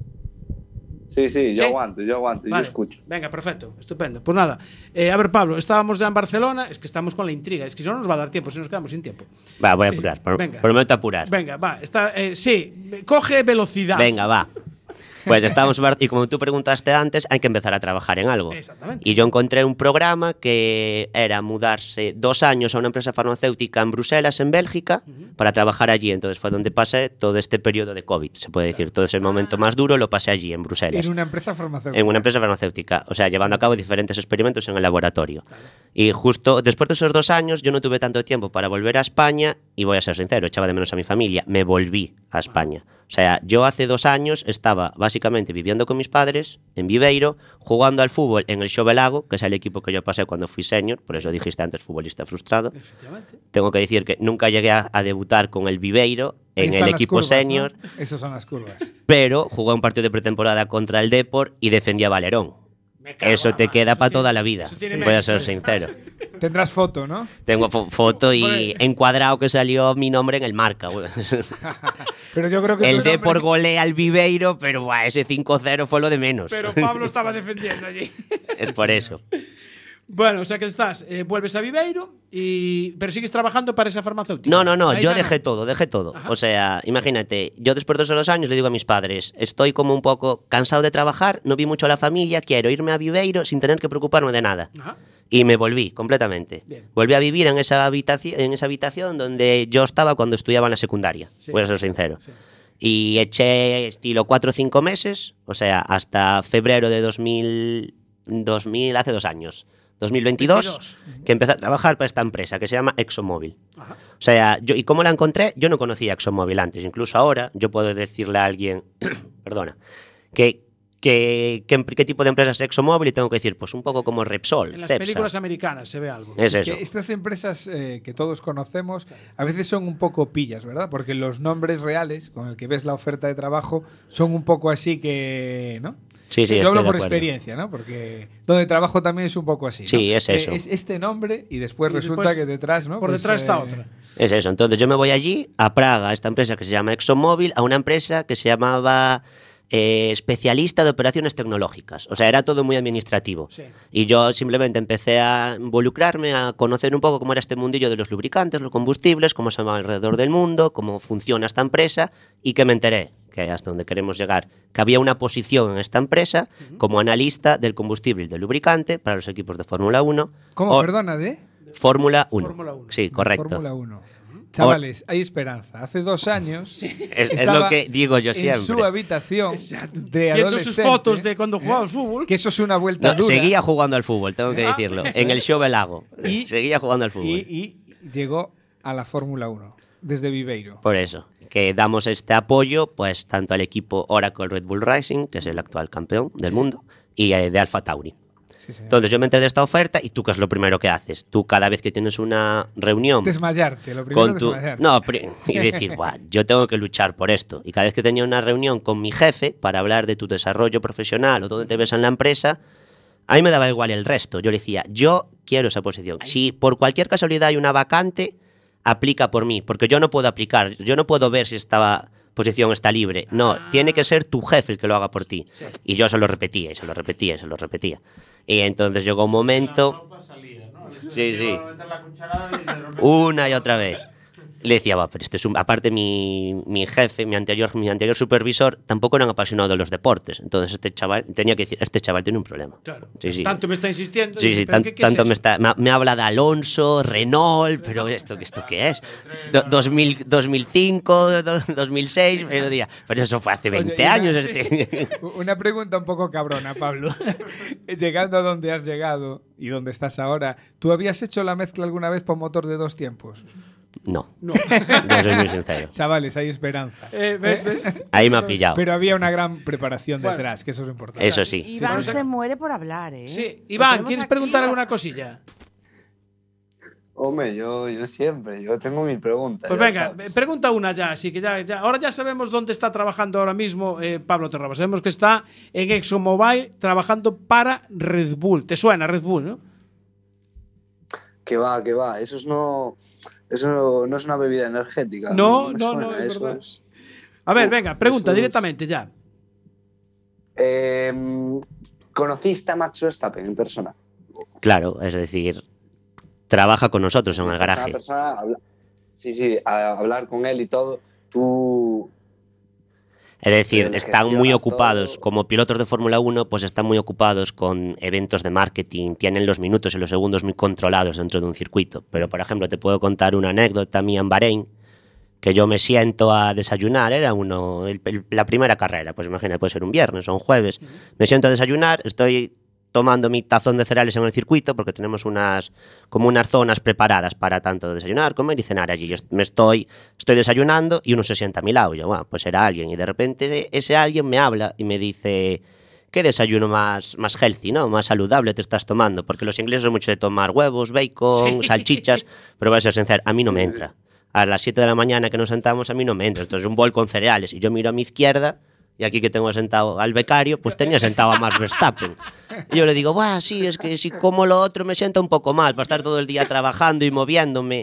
Sí, sí, yo ¿Sí? aguanto, yo aguanto, yo Vale. escucho. Venga, perfecto, estupendo. Pues nada, eh, a ver, Pablo, estábamos ya en Barcelona, es que estamos con la intriga, es que si no nos va a dar tiempo, si nos quedamos sin tiempo. Va, voy a apurar, pro- Venga. prometo apurar. Venga, va, está, eh, sí, coge velocidad. Venga, va. Pues estamos, en Bar- y como tú preguntaste antes, hay que empezar a trabajar en algo. Exactamente. Y yo encontré un programa que era mudarse dos años a una empresa farmacéutica en Bruselas, en Bélgica, para trabajar allí. Entonces fue donde pasé todo este periodo de COVID, se puede decir. Todo ese momento más duro lo pasé allí, en Bruselas. En una empresa farmacéutica. En una empresa farmacéutica, o sea, llevando a cabo diferentes experimentos en el laboratorio. Y justo después de esos dos años, yo no tuve tanto tiempo para volver a España, y voy a ser sincero, echaba de menos a mi familia, me volví a España. O sea, yo hace dos años estaba básicamente viviendo con mis padres en Viveiro, jugando al fútbol en el Xovelago, que es el equipo que yo pasé cuando fui senior, por eso dijiste antes futbolista frustrado. Efectivamente. Tengo que decir que nunca llegué a, a debutar con el Viveiro Ahí en están el las equipo curvas, senior, ¿no? Esas son las curvas. pero jugué un partido de pretemporada contra el Depor y defendí a Valerón. Me cago Eso en la te mano, queda eso para tiene- toda la vida, eso tiene voy a mérito, ser sí. sincero. Tendrás foto, ¿no? Tengo fo- foto y Joder. encuadrado que salió mi nombre en el marca. güey. Pero yo creo que El tu Depor nombre- golea al Viveiro, pero buah, ese cinco cero fue lo de menos. Pero Pablo estaba defendiendo allí. Es por eso. Bueno, o sea que estás, eh, vuelves a Viveiro, y, pero sigues trabajando para esa farmacéutica. No, no, no, Ahí yo ya dejé no. todo, dejé todo. Ajá. O sea, imagínate, yo después de esos dos años le digo a mis padres, estoy como un poco cansado de trabajar, no vi mucho a la familia, quiero irme a Viveiro sin tener que preocuparme de nada. Ajá. Y me volví completamente. Bien. Volví a vivir en esa habitación, en esa habitación donde yo estaba cuando estudiaba en la secundaria, Sí. voy a ser sincero. Sí. Y eché estilo cuatro o cinco meses, o sea, hasta febrero de dos mil, dos mil hace dos años, dos mil veintidós, veintidós. que empecé a trabajar para esta empresa que se llama ExxonMobil. Ajá. O sea, yo, ¿y cómo la encontré? Yo no conocía ExxonMobil antes. Incluso ahora yo puedo decirle a alguien, perdona, que, que, que- qué tipo de empresa es ExxonMobil y tengo que decir, pues un poco como Repsol, En las Cepsa. películas americanas se ve algo. Es Es eso. que estas empresas eh, que todos conocemos a veces son un poco pillas, ¿verdad? Porque los nombres reales con el que ves la oferta de trabajo son un poco así que, ¿no? Sí, sí, Yo estoy hablo de por acuerdo. experiencia, ¿no? Porque donde trabajo también es un poco así, ¿no? Sí, es eso. Eh, es este nombre y después Y resulta después, que detrás, ¿no? Por Pues, detrás está eh, otra. Es eso. Entonces yo me voy allí, a Praga, a esta empresa que se llama ExxonMobil, a una empresa que se llamaba eh, especialista de operaciones tecnológicas. O sea, era todo muy administrativo. Sí. Y yo simplemente empecé a involucrarme, a conocer un poco cómo era este mundillo de los lubricantes, los combustibles, cómo se llama alrededor del mundo, cómo funciona esta empresa, y que me enteré, que hasta donde queremos llegar, que había una posición en esta empresa como analista del combustible y del lubricante para los equipos de Fórmula uno. ¿Cómo? o- Perdona, ¿de? Fórmula uno. Fórmula uno. Sí, correcto. Fórmula uno. Chavales, hay esperanza. Hace dos años Es, es estaba lo que digo yo en siempre. su habitación Exacto. de Viendo sus adolescente, fotos de cuando jugaba ¿eh? al fútbol. Que eso es una vuelta No, dura. seguía jugando al fútbol, tengo que Ah, decirlo. eso En sí. el Xovelago. Y- Seguía jugando al fútbol. y, y llegó a la Fórmula uno. desde Viveiro. Por eso, que damos este apoyo pues tanto al equipo Oracle Red Bull Racing, que es el actual campeón del Sí. mundo, y eh, de Alfa Tauri. Sí, señor. Entonces yo me enteré de esta oferta y tú, ¿qué es lo primero que haces? Tú cada vez que tienes una reunión Desmayarte, lo primero con es tu... desmayarte. No, pri- y decir, "Buah, yo tengo que luchar por esto". Y cada vez que tenía una reunión con mi jefe para hablar de tu desarrollo profesional o dónde te ves en la empresa, a mí me daba igual el resto. Yo le decía, yo quiero esa posición. Si por cualquier casualidad hay una vacante, aplica por mí, porque yo no puedo aplicar, yo no puedo ver si esta posición está libre. No, tiene que ser tu jefe el que lo haga por ti. Y yo se lo repetía, y se lo repetía, y se lo repetía. Y entonces llegó un momento... Sí, sí. Una y otra vez. Le decía, va, pero este es un... Aparte, mi, mi jefe, mi anterior, mi anterior supervisor, tampoco era un apasionado de los deportes. Entonces, este chaval, tenía que decir, este chaval tiene un problema. Claro. Sí, sí. Tanto me está insistiendo. Sí, dice, sí, ¿pero tan- qué- qué es tanto me, esto? está, me, me habla de Alonso, Renault, pero ¿esto, esto qué es? Do- dos mil, dos mil cinco, do- dos mil seis, pero, diría, pero eso fue hace veinte Oye, y una- años. Este. Una pregunta un poco cabrona, Pablo. Llegando a donde has llegado y donde estás ahora, ¿tú habías hecho la mezcla alguna vez por motor de dos tiempos? No, No. no soy muy sincero. Chavales, hay esperanza. Eh, ¿ves, ves? Ahí me ha pillado. Pero había una gran preparación Bueno. detrás, que eso es importante. Eso sí. Iván sí. se muere por hablar, ¿eh? Sí, Lo Iván, tenemos ¿quieres aquí. preguntar alguna cosilla? Hombre, yo, yo siempre, yo tengo mil preguntas. Pues ya venga, sabes. pregunta una ya, así que ya, ya- ahora ya sabemos dónde está trabajando ahora mismo eh, Pablo Terraba. Sabemos que está en ExxonMobil trabajando para Red Bull. ¿Te suena Red Bull, no? Que va, que va. Eso es no, eso no es una bebida energética. No, me no, suena, no, es eso verdad. es. A ver, Uf, venga, pregunta eso es- directamente ya. Eh, ¿Conociste a Max Verstappen en persona? Claro, es decir, trabaja con nosotros en el Persona a garaje. persona, habla- sí, sí, a hablar con él y todo. Tú. Es decir, Pero están muy gestionas ocupados, todo. como pilotos de Fórmula uno, pues están muy ocupados con eventos de marketing, tienen los minutos y los segundos muy controlados dentro de un circuito. Pero, por ejemplo, te puedo contar una anécdota mía en Bahrein, que yo me siento a desayunar, era uno el- el- la primera carrera, pues imagina, puede ser un viernes o un jueves, me siento a desayunar, estoy tomando mi tazón de cereales en el circuito, porque tenemos unas como unas zonas preparadas para tanto desayunar, comer y cenar allí. Yo est- me estoy, estoy desayunando y uno se sienta a mi lado. Y yo, bueno, pues era alguien. Y de repente ese alguien me habla y me dice, ¿qué desayuno más, más healthy, ¿no? Más saludable te estás tomando? Porque los ingleses son mucho de tomar huevos, bacon, Sí. salchichas, pero voy a ser sincero, a mí no me entra. A las siete de la mañana que nos sentamos, a mí no me entra. Entonces un bol con cereales y yo miro a mi izquierda y aquí que tengo sentado al becario, pues tenía sentado a Max Verstappen. Y yo le digo, Buah, sí, es que si como lo otro me sienta un poco mal para estar todo el día trabajando y moviéndome.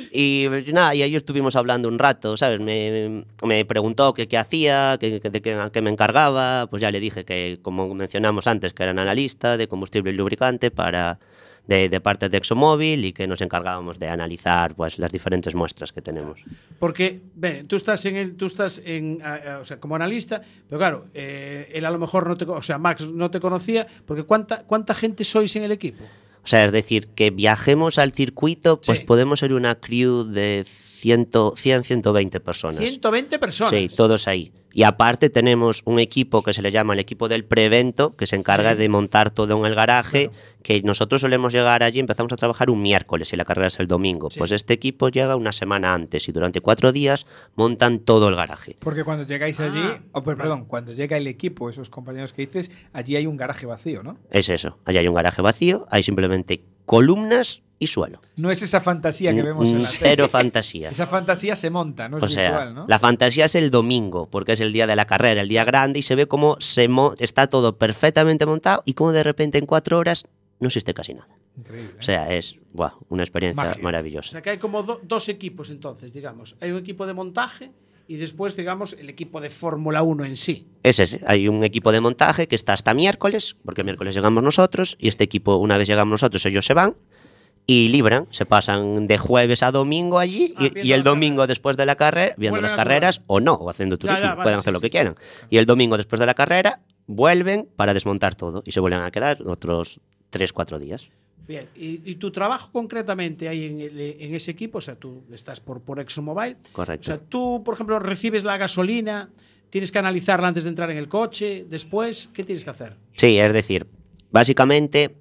Y nada, y ahí estuvimos hablando un rato, ¿sabes? Me, me preguntó qué qué hacía, qué, qué- de qué, a qué me encargaba. Pues ya le dije que, como mencionamos antes, que era un analista de combustible y lubricante para... De, de parte de ExxonMobil y que nos encargábamos de analizar pues las diferentes muestras que tenemos. Porque, ve, tú estás en el, tú estás en, a- a- o sea, como analista, pero claro, eh, él a lo mejor no te, co- o sea, Max no te conocía, porque ¿cuánta, cuánta gente sois en el equipo? O sea, es decir, que viajemos al circuito, pues Sí. podemos ser una crew de cien, cien, ciento veinte personas. ciento veinte personas. Sí, todos ahí. Y aparte tenemos un equipo que se le llama el equipo del prevento, que se encarga Sí. de montar todo en el garaje, que nosotros solemos llegar allí, empezamos a trabajar un miércoles y la carrera es el domingo. Sí. Pues este equipo llega una semana antes y durante cuatro días montan todo el garaje. Porque cuando llegáis allí, Ah, o per- perdón, cuando llega el equipo, esos compañeros que dices, allí hay un garaje vacío, ¿no? Es eso. Allí hay un garaje vacío, hay simplemente columnas y suelo. No es esa fantasía que vemos en la tele. Cero fantasía. Esa fantasía se monta, no es O sea, virtual, ¿no? la fantasía es el domingo, porque es el día de la carrera, el día grande, y se ve cómo se mo- está todo perfectamente montado y cómo de repente en cuatro horas no existe casi nada. Increíble. O sea, es buah, una experiencia Magia. O maravillosa. sea, que hay como do- dos equipos entonces, digamos. Hay un equipo de montaje y después, digamos, el equipo de Fórmula uno en sí. Es ese. Hay un equipo de montaje que está hasta miércoles, porque el miércoles llegamos nosotros, y este equipo, una vez llegamos nosotros, ellos se van y libran, se pasan de jueves a domingo allí, Ah, y, viendo y el las domingo después de la carrera, viendo Vuelven las a carreras, o no, o haciendo Ya, turismo, ya, vale, pueden sí, hacer lo sí, que sí. quieran. Y el domingo después de la carrera, vuelven para desmontar todo, y se vuelven a quedar otros tres, cuatro días. Bien, y, y tu trabajo concretamente ahí en, el- en ese equipo, o sea, tú estás por, por ExxonMobil. Correcto. O sea, tú, por ejemplo, recibes la gasolina, tienes que analizarla antes de entrar en el coche, después, ¿qué tienes que hacer? Sí, es decir, básicamente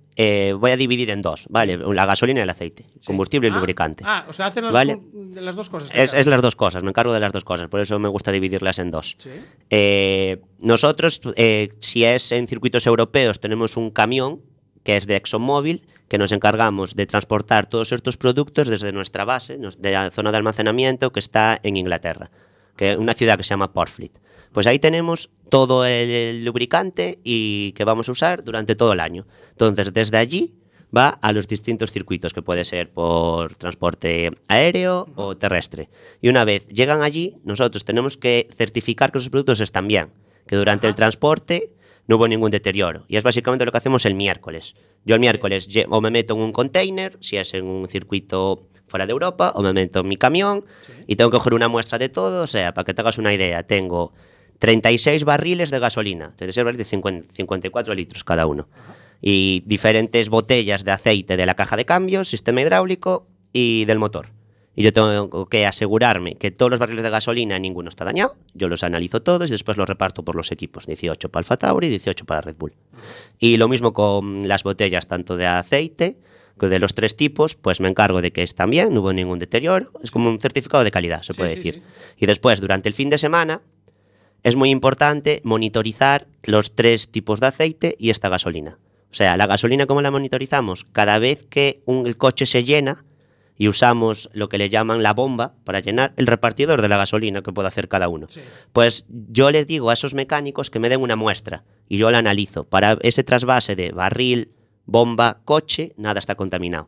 eh, voy a dividir en dos, ¿vale? La gasolina y el aceite, combustible y Ah, lubricante. Ah, o sea, hacen las, ¿Vale? con- de las dos cosas. Es, claro. es las dos cosas, me encargo de las dos cosas, por eso me gusta dividirlas en dos. Sí. Eh, nosotros, eh, si es en circuitos europeos, tenemos un camión que es de ExxonMobil, que nos encargamos de transportar todos estos productos desde nuestra base, nos- de la zona de almacenamiento que está en Inglaterra, que es una ciudad que se llama Portfleet. Pues ahí tenemos todo el lubricante y que vamos a usar durante todo el año. Entonces, desde allí va a los distintos circuitos, que puede ser por transporte aéreo o terrestre. Y una vez llegan allí, nosotros tenemos que certificar que esos productos están bien, que durante el transporte no hubo ningún deterioro. Y es básicamente lo que hacemos el miércoles. Yo el miércoles lle- o me meto en un container, si es en un circuito fuera de Europa, o me meto en mi camión y tengo que coger una muestra de todo. O sea, para que te hagas una idea, tengo treinta y seis barriles de gasolina, treinta y seis barriles de cincuenta, cincuenta y cuatro litros cada uno. Y diferentes botellas de aceite de la caja de cambios, sistema hidráulico y del motor. Y yo tengo que asegurarme que todos los barriles de gasolina, ninguno está dañado. Yo los analizo todos y después los reparto por los equipos. dieciocho para Alfa Tauri y dieciocho para Red Bull. Y lo mismo con las botellas, tanto de aceite, que de los tres tipos, pues me encargo de que están bien, no hubo ningún deterioro. Es como un certificado de calidad, se Sí, puede sí, decir. sí. Y después, durante el fin de semana, es muy importante monitorizar los tres tipos de aceite y esta gasolina. O sea, la gasolina, ¿cómo la monitorizamos? Cada vez que un, el coche se llena y usamos lo que le llaman la bomba para llenar el repartidor de la gasolina que puede hacer cada uno. Sí. Pues yo les digo a esos mecánicos que me den una muestra y yo la analizo. Para ese trasvase de barril, bomba, coche, nada está contaminado.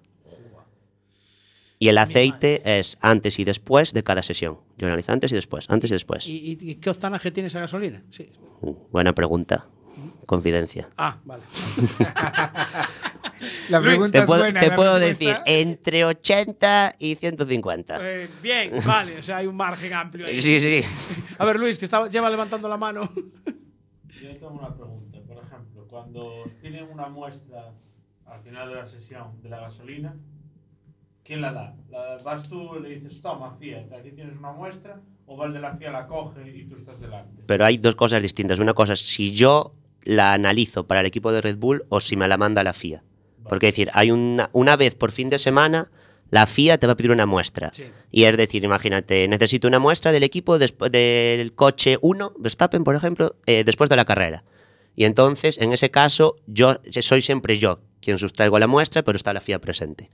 Y el aceite es antes y después de cada sesión. Yo analizo antes y después, antes y después. ¿Y, y- y qué octanaje tiene esa gasolina? Sí. Buena pregunta. Confidencia. Ah, vale. La Luis, pregunta Te es puedo, buena. te la puedo respuesta- decir entre ochenta y ciento cincuenta. Eh, bien, vale, o sea, hay un margen amplio ahí. Sí, sí. A ver, Luis, que estaba, lleva levantando la mano. Yo tengo una pregunta. Por ejemplo, cuando os piden una muestra al final de la sesión de la gasolina, ¿quién la da? ¿La, ¿Vas tú y le dices, toma, fíjate, aquí tienes una muestra? ¿O va el de la F I A, la coge y tú estás delante? Pero hay dos cosas distintas. Una cosa es si yo la analizo para el equipo de Red Bull o si me la manda la F I A. Porque es decir, hay una, una vez por fin de semana la F I A te va a pedir una muestra. Sí. Y es decir, imagínate, necesito una muestra del equipo después del coche uno, Verstappen, por ejemplo, eh, después de la carrera. Y entonces, en ese caso, yo soy siempre yo quien sustraigo la muestra, pero está la F I A presente.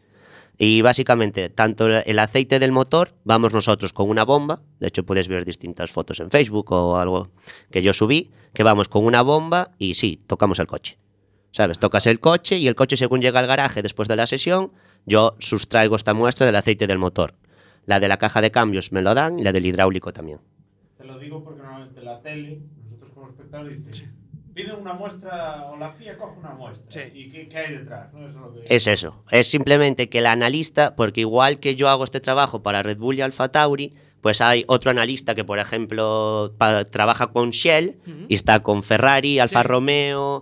Y básicamente, tanto el aceite del motor, vamos nosotros con una bomba, de hecho puedes ver distintas fotos en Facebook o algo que yo subí, que vamos con una bomba y sí, tocamos el coche. ¿Sabes? Tocas el coche y el coche, según llega al garaje después de la sesión, yo sustraigo esta muestra del aceite del motor. La de la caja de cambios me lo dan y la del hidráulico también. Te lo digo porque normalmente la tele, nosotros como espectadores, dicen, piden una muestra o la F I A coge una muestra. ¿Y qué, qué hay detrás? ¿No? Eso es, lo que... Es eso. Es simplemente que el analista, porque igual que yo hago este trabajo para Red Bull y Alfa Tauri, pues hay otro analista que, por ejemplo, pa- trabaja con Shell Ujú. y está con Ferrari, Alfa Sí. Romeo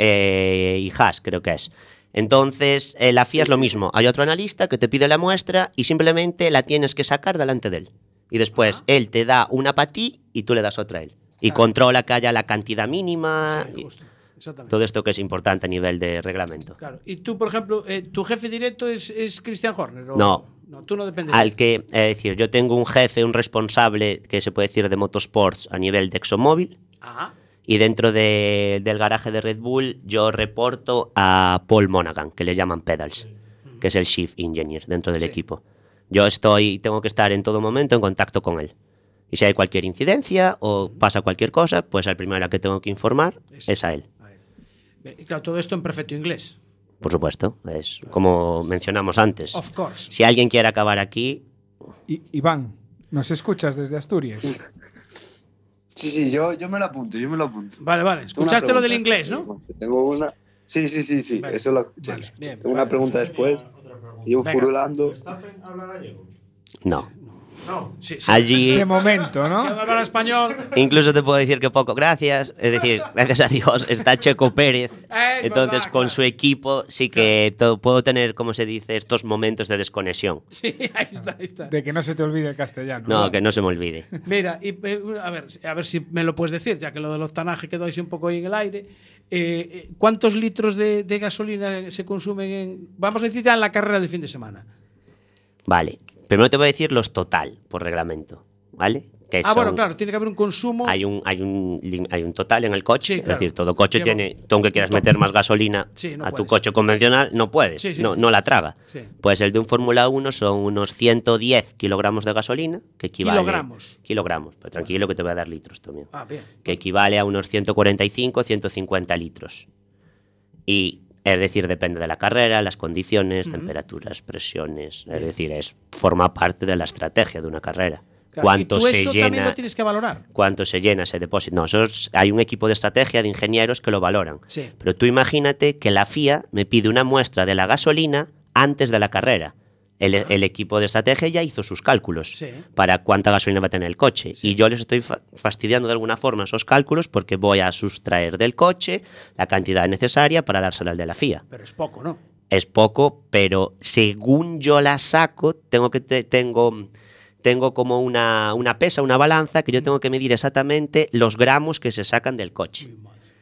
eh, y Haas, creo que es. Entonces, eh, la F I A es lo mismo. Hay otro analista que te pide la muestra y simplemente la tienes que sacar delante de él. Y después él te da una para ti y tú le das otra a él. Y Claro. controla que haya la cantidad mínima. Sí, y justo. Exactamente. todo esto que es importante a nivel de reglamento. Claro. Y tú, por ejemplo, eh, ¿tu jefe directo es, es Christian Horner? ¿o? No. No, tú no dependes de Al él. que, es decir, yo tengo un jefe, un responsable, que se puede decir de motorsports a nivel de ExxonMobil, Ajá. y dentro de- del garaje de Red Bull yo reporto a Paul Monaghan, que le llaman Pedals, que es el Chief Engineer dentro del Sí. equipo. Yo estoy, tengo que estar en todo momento en contacto con él. Y si hay cualquier incidencia o pasa cualquier cosa, pues al primero al que tengo que informar Es- es a él. Bien, y claro, todo esto en perfecto inglés. Por supuesto, es como mencionamos antes. Of course. Si alguien quiere acabar aquí, I- Iván, ¿nos escuchas desde Asturias? Sí, sí, yo, yo me lo apunto, yo me lo apunto. Vale, vale. Una Escuchaste lo del pregunta. inglés, ¿no? Tengo una. Sí, sí, sí, sí, Vale. eso lo escuché. Vale, bien, Tengo una vale, pregunta perfecto. después. Otra pregunta. Yo Venga. furulando. ¿Verstappen habla gallego? no. No. Sí, sí. Allí, De momento, Si ¿no? habla español. incluso te puedo decir que poco, gracias, es decir, gracias a Dios, está Checo Pérez. Eh, es Entonces, verdad, con claro. su equipo sí que todo, puedo tener, como se dice, estos momentos de desconexión. Sí, ahí está, ahí está. De que no se te olvide el castellano. No, que no se me olvide. Mira, y, eh, a, ver, a ver si me lo puedes decir, ya que lo del octanaje quedó así un poco ahí en el aire. Eh, eh, ¿Cuántos litros de, de gasolina se consumen en, vamos a decir, ya en la carrera del fin de semana? Vale. Primero te voy a decir los total, por reglamento, ¿vale? Que Ah, bueno, son- claro, tiene que haber un consumo. Hay un, hay, un, lim- hay un total en el coche, Sí, claro. es decir, todo coche Lleva tiene, tú aunque quieras un tope. meter más gasolina Sí, no a tu puedes. coche convencional, no puedes, Sí, sí, no, sí. no la traga. Sí. Pues el de un Fórmula uno son unos ciento diez kilogramos de gasolina, que equivale... Kilogramos. Kilogramos, pero tranquilo que te voy a dar litros también. Ah, bien. Que equivale a unos ciento cuarenta y cinco, ciento cincuenta litros. Y, es decir, depende de la carrera, las condiciones, Ujú. temperaturas, presiones, es Bien. decir, es forma parte de la estrategia de una carrera. Claro, Cuánto y tú se eso también llena... lo tienes que valorar. cuánto se llena ese depósito. No, eso es- hay un equipo de estrategia de ingenieros que lo valoran. Sí. Pero tú imagínate que la F I A me pide una muestra de la gasolina antes de la carrera. El, el equipo de estrategia ya hizo sus cálculos Sí. para cuánta gasolina va a tener el coche. Y yo les estoy fa- fastidiando de alguna forma esos cálculos porque voy a sustraer del coche la cantidad necesaria para dársela al de la F I A. Pero es poco, ¿no? Es poco, pero según yo la saco, tengo que te- tengo tengo como una, una pesa, una balanza que yo tengo que medir exactamente los gramos que se sacan del coche.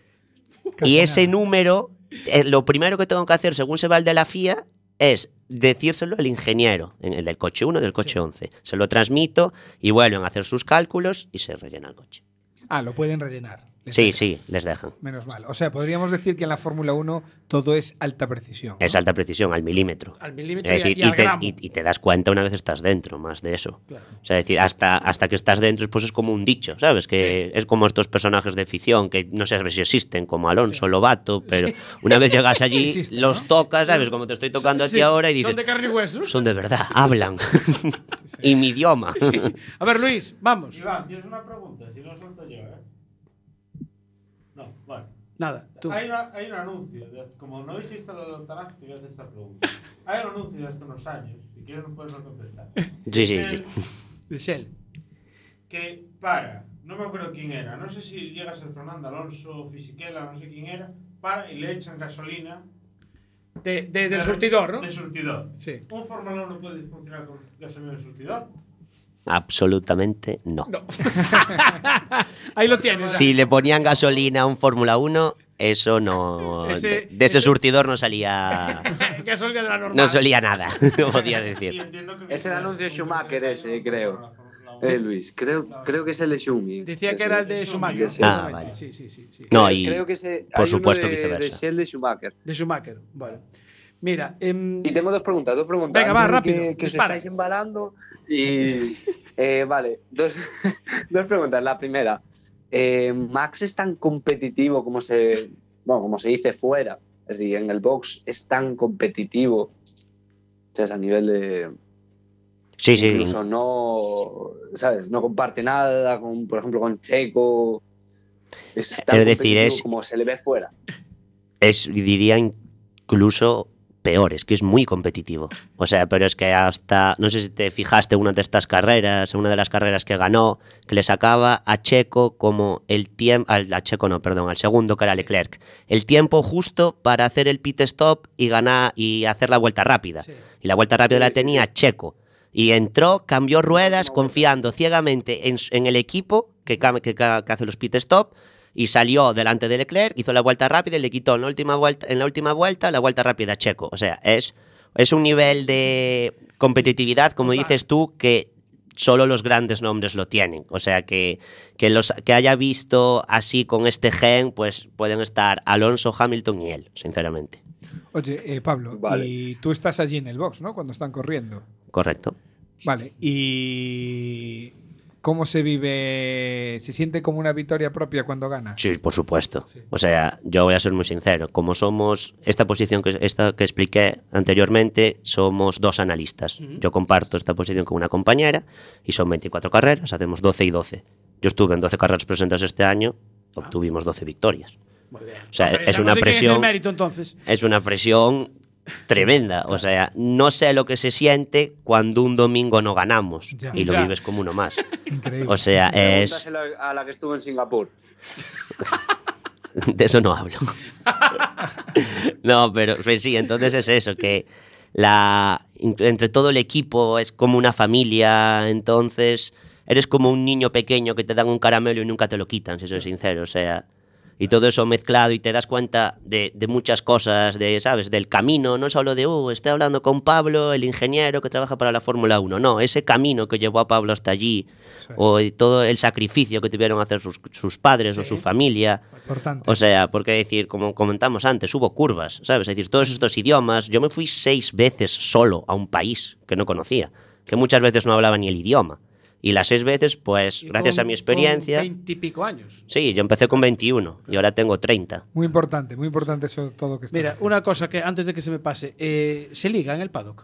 Y ese número, eh, lo primero que tengo que hacer según se va el de la F I A es decírselo al ingeniero, en el del coche uno, del coche once. Se lo transmito y vuelven a hacer sus cálculos y se rellena el coche. Ah, lo pueden rellenar. Les Sí, dejan. sí, les dejan. Menos mal. O sea, podríamos decir que en la Fórmula uno todo es alta precisión. ¿no? Es alta precisión, al milímetro. Al milímetro Es y, decir, y al y, te, gramo. y- y te das cuenta una vez estás dentro, más de eso. Claro. O sea, es decir, hasta, hasta que estás dentro, pues es como un dicho, ¿sabes? Que es como estos personajes de ficción que no sé si existen, como Alonso, Lobato, pero Sí. una vez llegas allí, Existen, los ¿no? tocas, ¿sabes? Como te estoy tocando a ti Sí, ahora y dices, son de carne y hueso. son de verdad, hablan. Y mi idioma. Sí. A ver, Luis, vamos. Iván, ¿tienes una pregunta? Si no, suelto yo, ¿eh? No, bueno. Nada, tú. Hay, una, hay un anuncio, de- como no dijiste lo del octanaje, te voy a hacer esta pregunta. Hay un anuncio de hace unos años, si quieres no puedes no contestar. Sí, sí, El- sí. De Shell. Que para, no me acuerdo quién era, no sé si llega a ser Fernando Alonso, Fisichella, no sé quién era, para y le echan gasolina. De, de- del de- surtidor, ¿no? De surtidor. Sí. ¿Un Fórmula uno puede funcionar con gasolina de surtidor? Absolutamente no. No. Ahí lo tienes. Si le ponían gasolina a un Fórmula uno, eso no... Ese- de, de ese ese- surtidor no salía... Gasolina de la normal. No salía nada, no podía Y decir. entiendo que Es el anuncio de Schumacher ese, creo. De- Eh, Luis, creo, creo que es el de Schumi. Decía que Ese. era el de Schumacher. Sí. Ah, seguramente. vale. Sí, sí, sí, sí. No, y Creo que ese, por hay uno supuesto de, viceversa. de Shell de Schumacher. De Schumacher. Vale. Mira, em, Y tengo dos preguntas, dos preguntas. Venga, va, Antes de rápido, Que, que os dispara. estáis embalando. Y. eh, vale, dos, dos preguntas. La primera. eh, ¿Max es tan competitivo como se, bueno, como se dice fuera? Es decir, en el box es tan competitivo. O sea, es a nivel de. sí, sí, Incluso no. ¿Sabes? No comparte nada, con, por ejemplo, con Checo. Es tan Es decir, competitivo es- como se le ve fuera. es, diría incluso peor, es que es muy competitivo. O sea, pero es que hasta, no sé si te fijaste en una de estas carreras, en una de las carreras que ganó, que le sacaba a Checo como el tiempo, a Checo no, perdón, al segundo que era Leclerc, el tiempo justo para hacer el pit stop y ganar y hacer la vuelta rápida. Sí. Y la vuelta rápida Sí, la sí, tenía sí. Checo. Y entró, cambió ruedas, confiando ciegamente en, su- en el equipo que, cam- que, ca- que hace los pit stop, y salió delante de Leclerc, hizo la vuelta rápida y le quitó en la última vuelta, en la última vuelta la vuelta rápida a Checo. O sea, es, es un nivel de competitividad, como dices tú, que solo los grandes nombres lo tienen. O sea, que, que, los, que haya visto así con este gen, pues pueden estar Alonso, Hamilton y él, sinceramente. Oye, eh, Pablo, Vale. y tú estás allí en el box, ¿no? Cuando están corriendo. Correcto. Vale, y ¿cómo se vive? ¿Se siente como una victoria propia cuando gana? Sí, por supuesto. O sea, yo voy a ser muy sincero. Como somos, esta posición que, esta que expliqué anteriormente, somos dos analistas. Yo comparto esta posición con una compañera y son veinticuatro carreras, hacemos doce y doce. Yo estuve en doce carreras presentadas este año, obtuvimos doce victorias. Muy bien. O sea, Hombre, es sabemos una de quién es el presión. mérito, entonces. Es una presión tremenda. O sea, no sé lo que se siente cuando un domingo no ganamos Ya. y lo Ya. vives como uno más. Increíble. O sea, es... Pregúntaselo a la que estuvo en Singapur. De eso no hablo. No, pero pues sí, entonces es eso, que la entre todo el equipo es como una familia, entonces eres como un niño pequeño que te dan un caramelo y nunca te lo quitan, si soy sincero, o sea, y todo eso mezclado y te das cuenta de, de muchas cosas, de, ¿sabes? Del camino, no solo de, uh, estoy hablando con Pablo, el ingeniero que trabaja para la Fórmula uno, no, ese camino que llevó a Pablo hasta allí, Eso es. o todo el sacrificio que tuvieron que hacer sus, sus padres o Sí. su familia. Importante. O sea, porque decir, como comentamos antes, hubo curvas, ¿sabes? Es decir, todos estos idiomas, yo me fui seis veces solo a un país que no conocía, que muchas veces no hablaba ni el idioma. Y las seis veces, pues, Y gracias con- a mi experiencia... Con veintipico años. Sí, yo empecé con veintiuno y ahora tengo treinta. Muy importante, muy importante eso todo que estás Mira, haciendo. una cosa que antes de que se me pase, eh, ¿se liga en el paddock?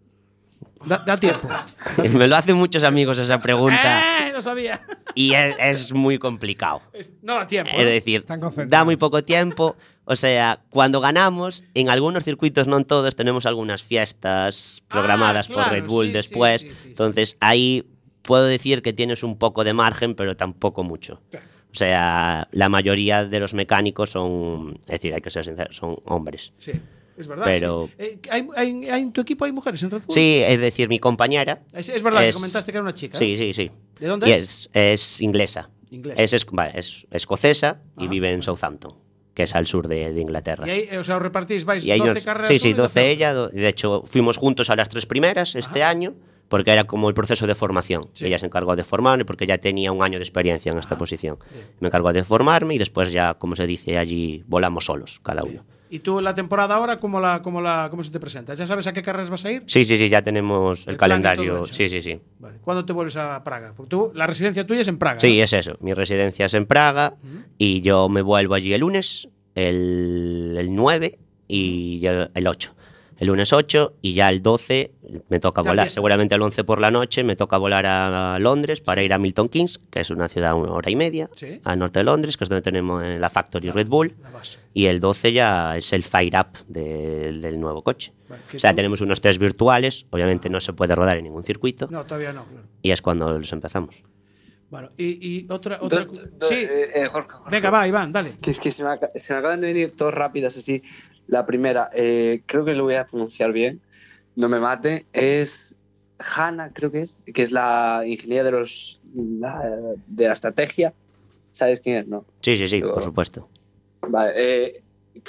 Da, da tiempo. Me lo hacen muchos amigos esa pregunta ¡Eh! No sabía. y es, es muy complicado. Es- No da tiempo. Es ¿eh? decir, Están concentrados. da muy poco tiempo. O sea, cuando ganamos, en algunos circuitos, no en todos, tenemos algunas fiestas programadas Ah, claro, por Red Bull sí, después. sí, sí, sí, sí. Entonces, ahí puedo decir que tienes un poco de margen, pero tampoco mucho. Claro. O sea, la mayoría de los mecánicos son, es decir, hay que ser sinceros, son hombres. Sí, es verdad. Pero- sí. Eh, ¿hay, hay, hay- ¿En tu equipo hay mujeres en Red Bull? Sí, es decir, mi compañera. Es, es verdad que es- comentaste que era una chica. Sí, ¿no? sí, sí. ¿De dónde Y es? es? Es inglesa. Inglesa. Es, es, vale, es escocesa y Ajá. vive en Southampton, que es al sur de, de Inglaterra. Y ahí, eh, o sea, os repartís, vais Y ellos- doce carreras. sí, sí, uno y doce otro. ella. do- De hecho, fuimos juntos a las tres primeras este año, porque era como el proceso de formación. Sí. Ella se encargó de formarme, porque ya tenía un año de experiencia en esta posición. bien. Me encargó de formarme y después ya, como se dice allí, volamos solos, cada uno. ¿Y tú la temporada ahora cómo, la, cómo, la, cómo se te presenta? ¿Ya sabes a qué carreras vas a ir? Sí, sí, sí, ya tenemos el, El plan y todo calendario. hecho. Sí, sí, sí. Vale. ¿Cuándo te vuelves a Praga? Porque tú, la residencia tuya es en Praga. Sí, ¿no? es eso. Mi residencia es en Praga y yo me vuelvo allí el lunes, el, el nueve y ya el ocho. El lunes ocho y ya el doce me toca Ya volar. empieza. Seguramente el once por la noche me toca volar a Londres para ir a Milton Keynes, que es una ciudad una hora y media, Sí. al norte de Londres, que es donde tenemos eh, la Factory Red Bull. La base. Y el doce ya es el fire up de- del nuevo coche. Vale, que O sea, tú- tenemos unos test virtuales, obviamente no se puede rodar en ningún circuito, No, todavía no, claro. y es cuando los empezamos. Bueno, y, y otra. otra Dos- cu- dos- sí, eh, eh, Jorge, Jorge. venga, va, Iván, dale. Que es que se me, aca- se me acaban de venir dos rápidas así. La primera, eh, creo que lo voy a pronunciar bien, no me mate, es Hanna, creo que es, que es la ingeniera de los la- de la estrategia. ¿Sabes quién es? No. Sí, sí, sí, Pero- por supuesto. Vale, eh,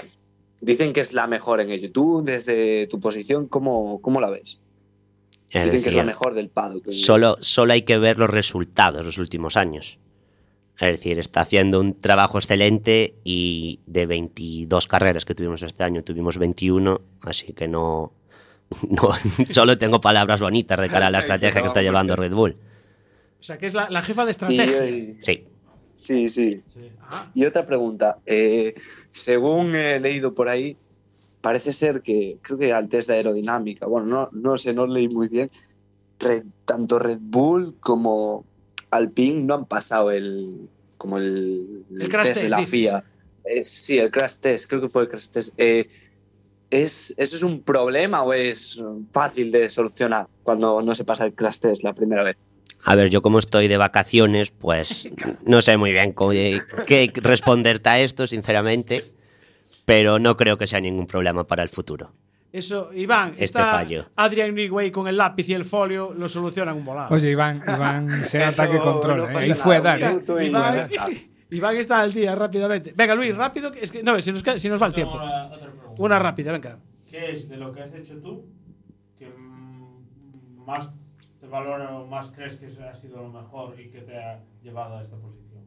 dicen que es la mejor en ello. Tú, desde tu posición, ¿cómo, cómo la ves? Es Dicen que es la decir, mejor del paddock. Solo, solo hay que ver los resultados los últimos años. Es decir, está haciendo un trabajo excelente y de veintidós carreras que tuvimos este año, tuvimos veintiuno, así que no, no solo tengo palabras bonitas de cara a la estrategia que está llevando Red Bull. O sea, que es la, la jefa de Y, estrategia. eh, Sí. sí, sí. Ah, Y otra pregunta. eh, según he leído por ahí, parece ser que, creo que al test de aerodinámica, bueno, no, no sé, no leí muy bien, Red- tanto Red Bull como Alpine no han pasado el, como el, El crash test de test, la dices. F I A. Eh, sí, el crash test, creo que fue el crash test. Eh, ¿es, ¿Eso es un problema o es fácil de solucionar cuando no se pasa el crash test la primera vez? A ver, yo como estoy de vacaciones, pues no sé muy bien cómo, qué responderte a esto, sinceramente, pero no creo que sea ningún problema para el futuro. eso, Iván, Este está fallo. Adrian Newey con el lápiz y el folio, lo solucionan un volado. Oye, Iván, Iván se Eso ataque control. no ¿eh? pasa Ahí nada, fue a un dar. ¿eh? minuto y- Iván, ya está. Iván está al día rápidamente. Venga, Luis, rápido. que- Es que, no, si nos, queda- si nos va el Tengo tiempo. una- otra pregunta. Una rápida, venga. ¿Qué es de lo que has hecho tú que mm, más te valora o más crees que ha sido lo mejor y que te ha llevado a esta posición?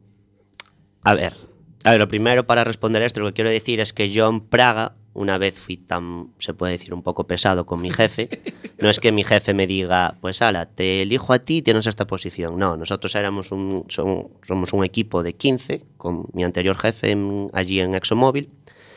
A ver, a ver, lo primero para responder esto, lo que quiero decir es que yo en Praga, una vez fui tan, se puede decir, un poco pesado con mi jefe. No es que mi jefe me diga, pues ala, te elijo a ti y tienes esta posición. No, nosotros éramos un, son- somos un equipo de quince con mi anterior jefe en- allí en ExxonMobil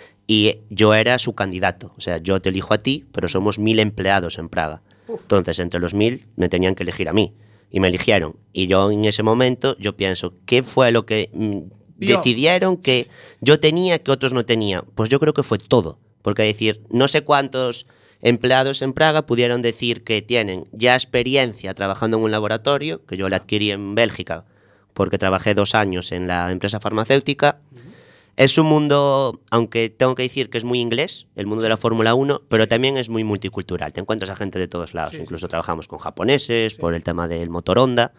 y yo era su candidato. O sea, yo te elijo a ti, pero somos mil empleados en Praga. Entonces, entre los mil me tenían que elegir a mí y me eligieron. Y yo en ese momento, yo pienso, ¿qué fue lo que mm, Vio. decidieron que yo tenía que otros no tenían? Pues yo creo que fue todo. Porque es decir, no sé cuántos empleados en Praga pudieron decir que tienen ya experiencia trabajando en un laboratorio, que yo la adquirí en Bélgica, porque trabajé dos años en la empresa farmacéutica. Es un mundo, aunque tengo que decir que es muy inglés, el mundo de la Fórmula uno, pero también es muy multicultural. Te encuentras a gente de todos lados. Sí, Incluso sí. trabajamos con japoneses sí. por el tema del motor Honda.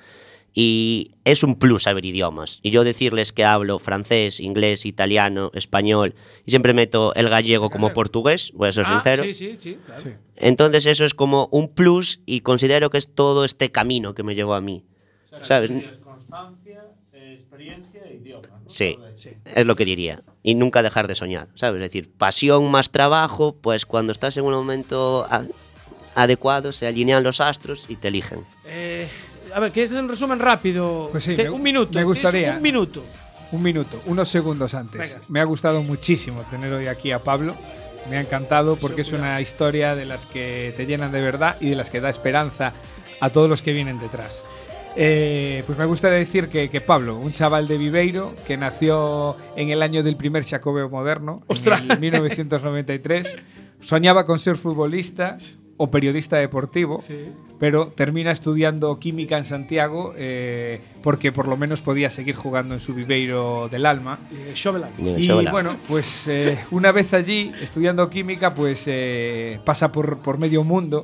Y es un plus saber idiomas. Y yo decirles que hablo francés, inglés, italiano, español, y siempre meto el gallego como portugués, voy a ser ah, sincero. Sí, sí, sí, claro. sí. Entonces eso es como un plus y considero que es todo este camino que me llevó a mí. O sea, ¿sabes? Constancia, experiencia e idioma, ¿no? Sí, sí, es lo que diría. Y nunca dejar de soñar, ¿sabes? Es decir, pasión más trabajo, pues cuando estás en un momento a- adecuado se alinean los astros y te eligen. Eh... A ver, ¿quieres hacer un resumen rápido? Pues sí, Te, me, un minuto. Me gustaría. Un minuto. Un minuto, unos segundos antes. Venga. Me ha gustado muchísimo tener hoy aquí a Pablo. Me ha encantado porque es una historia de las que te llenan de verdad y de las que da esperanza a todos los que vienen detrás. Eh, pues me gusta decir que, que Pablo, un chaval de Viveiro que nació en el año del primer Xacobeo moderno, ¡Ostras! en el mil novecientos noventa y tres, soñaba con ser futbolista o periodista deportivo, sí. pero termina estudiando química en Santiago eh, porque por lo menos podía seguir jugando en su Viveiro del alma. Y, y bueno, pues eh, una vez allí, estudiando química, pues eh, pasa por, por medio mundo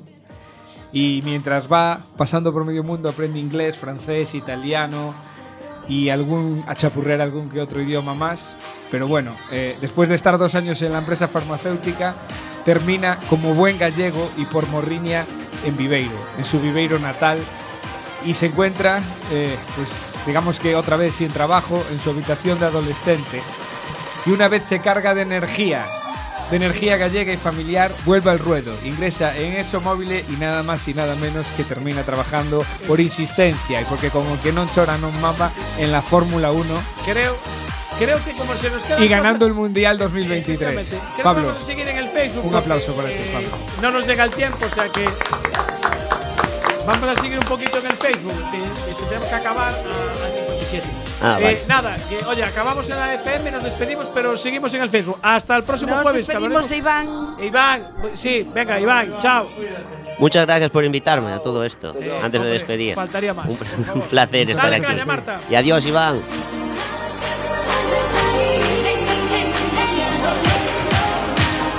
y mientras va pasando por medio mundo aprende inglés, francés, italiano y algún a chapurrer algún que otro idioma más. Pero bueno, eh, después de estar dos años en la empresa farmacéutica, termina como buen gallego y por morriña en Viveiro, en su Viveiro natal, y se encuentra, eh, pues digamos que otra vez sin trabajo, en su habitación de adolescente. Y una vez se carga de energía, de energía gallega y familiar, vuelve al ruedo, ingresa en eso móvil y nada más y nada menos que termina trabajando por insistencia y porque como que non chora non mama en la Fórmula uno. Creo... Creo que como se nos queda y ganando el Mundial dos mil veintitrés. Creo Pablo, que vamos a seguir en el Facebook. Un aplauso para este Pablo. Eh, no nos llega el tiempo, o sea que vamos a seguir un poquito en el Facebook, que, que se tenemos que acabar a, a cincuenta y siete. Ah, eh, vale. Nada, que oye, acabamos en la F M, nos despedimos, pero seguimos en el Facebook. Hasta el próximo Nos jueves. despedimos de Iván. Iván, sí, venga, Iván, chao. Muchas gracias por invitarme a todo esto, Eh, antes hombre, de despedir. faltaría más. Un, un placer estar Dale aquí. caña, Marta. Y adiós, Iván.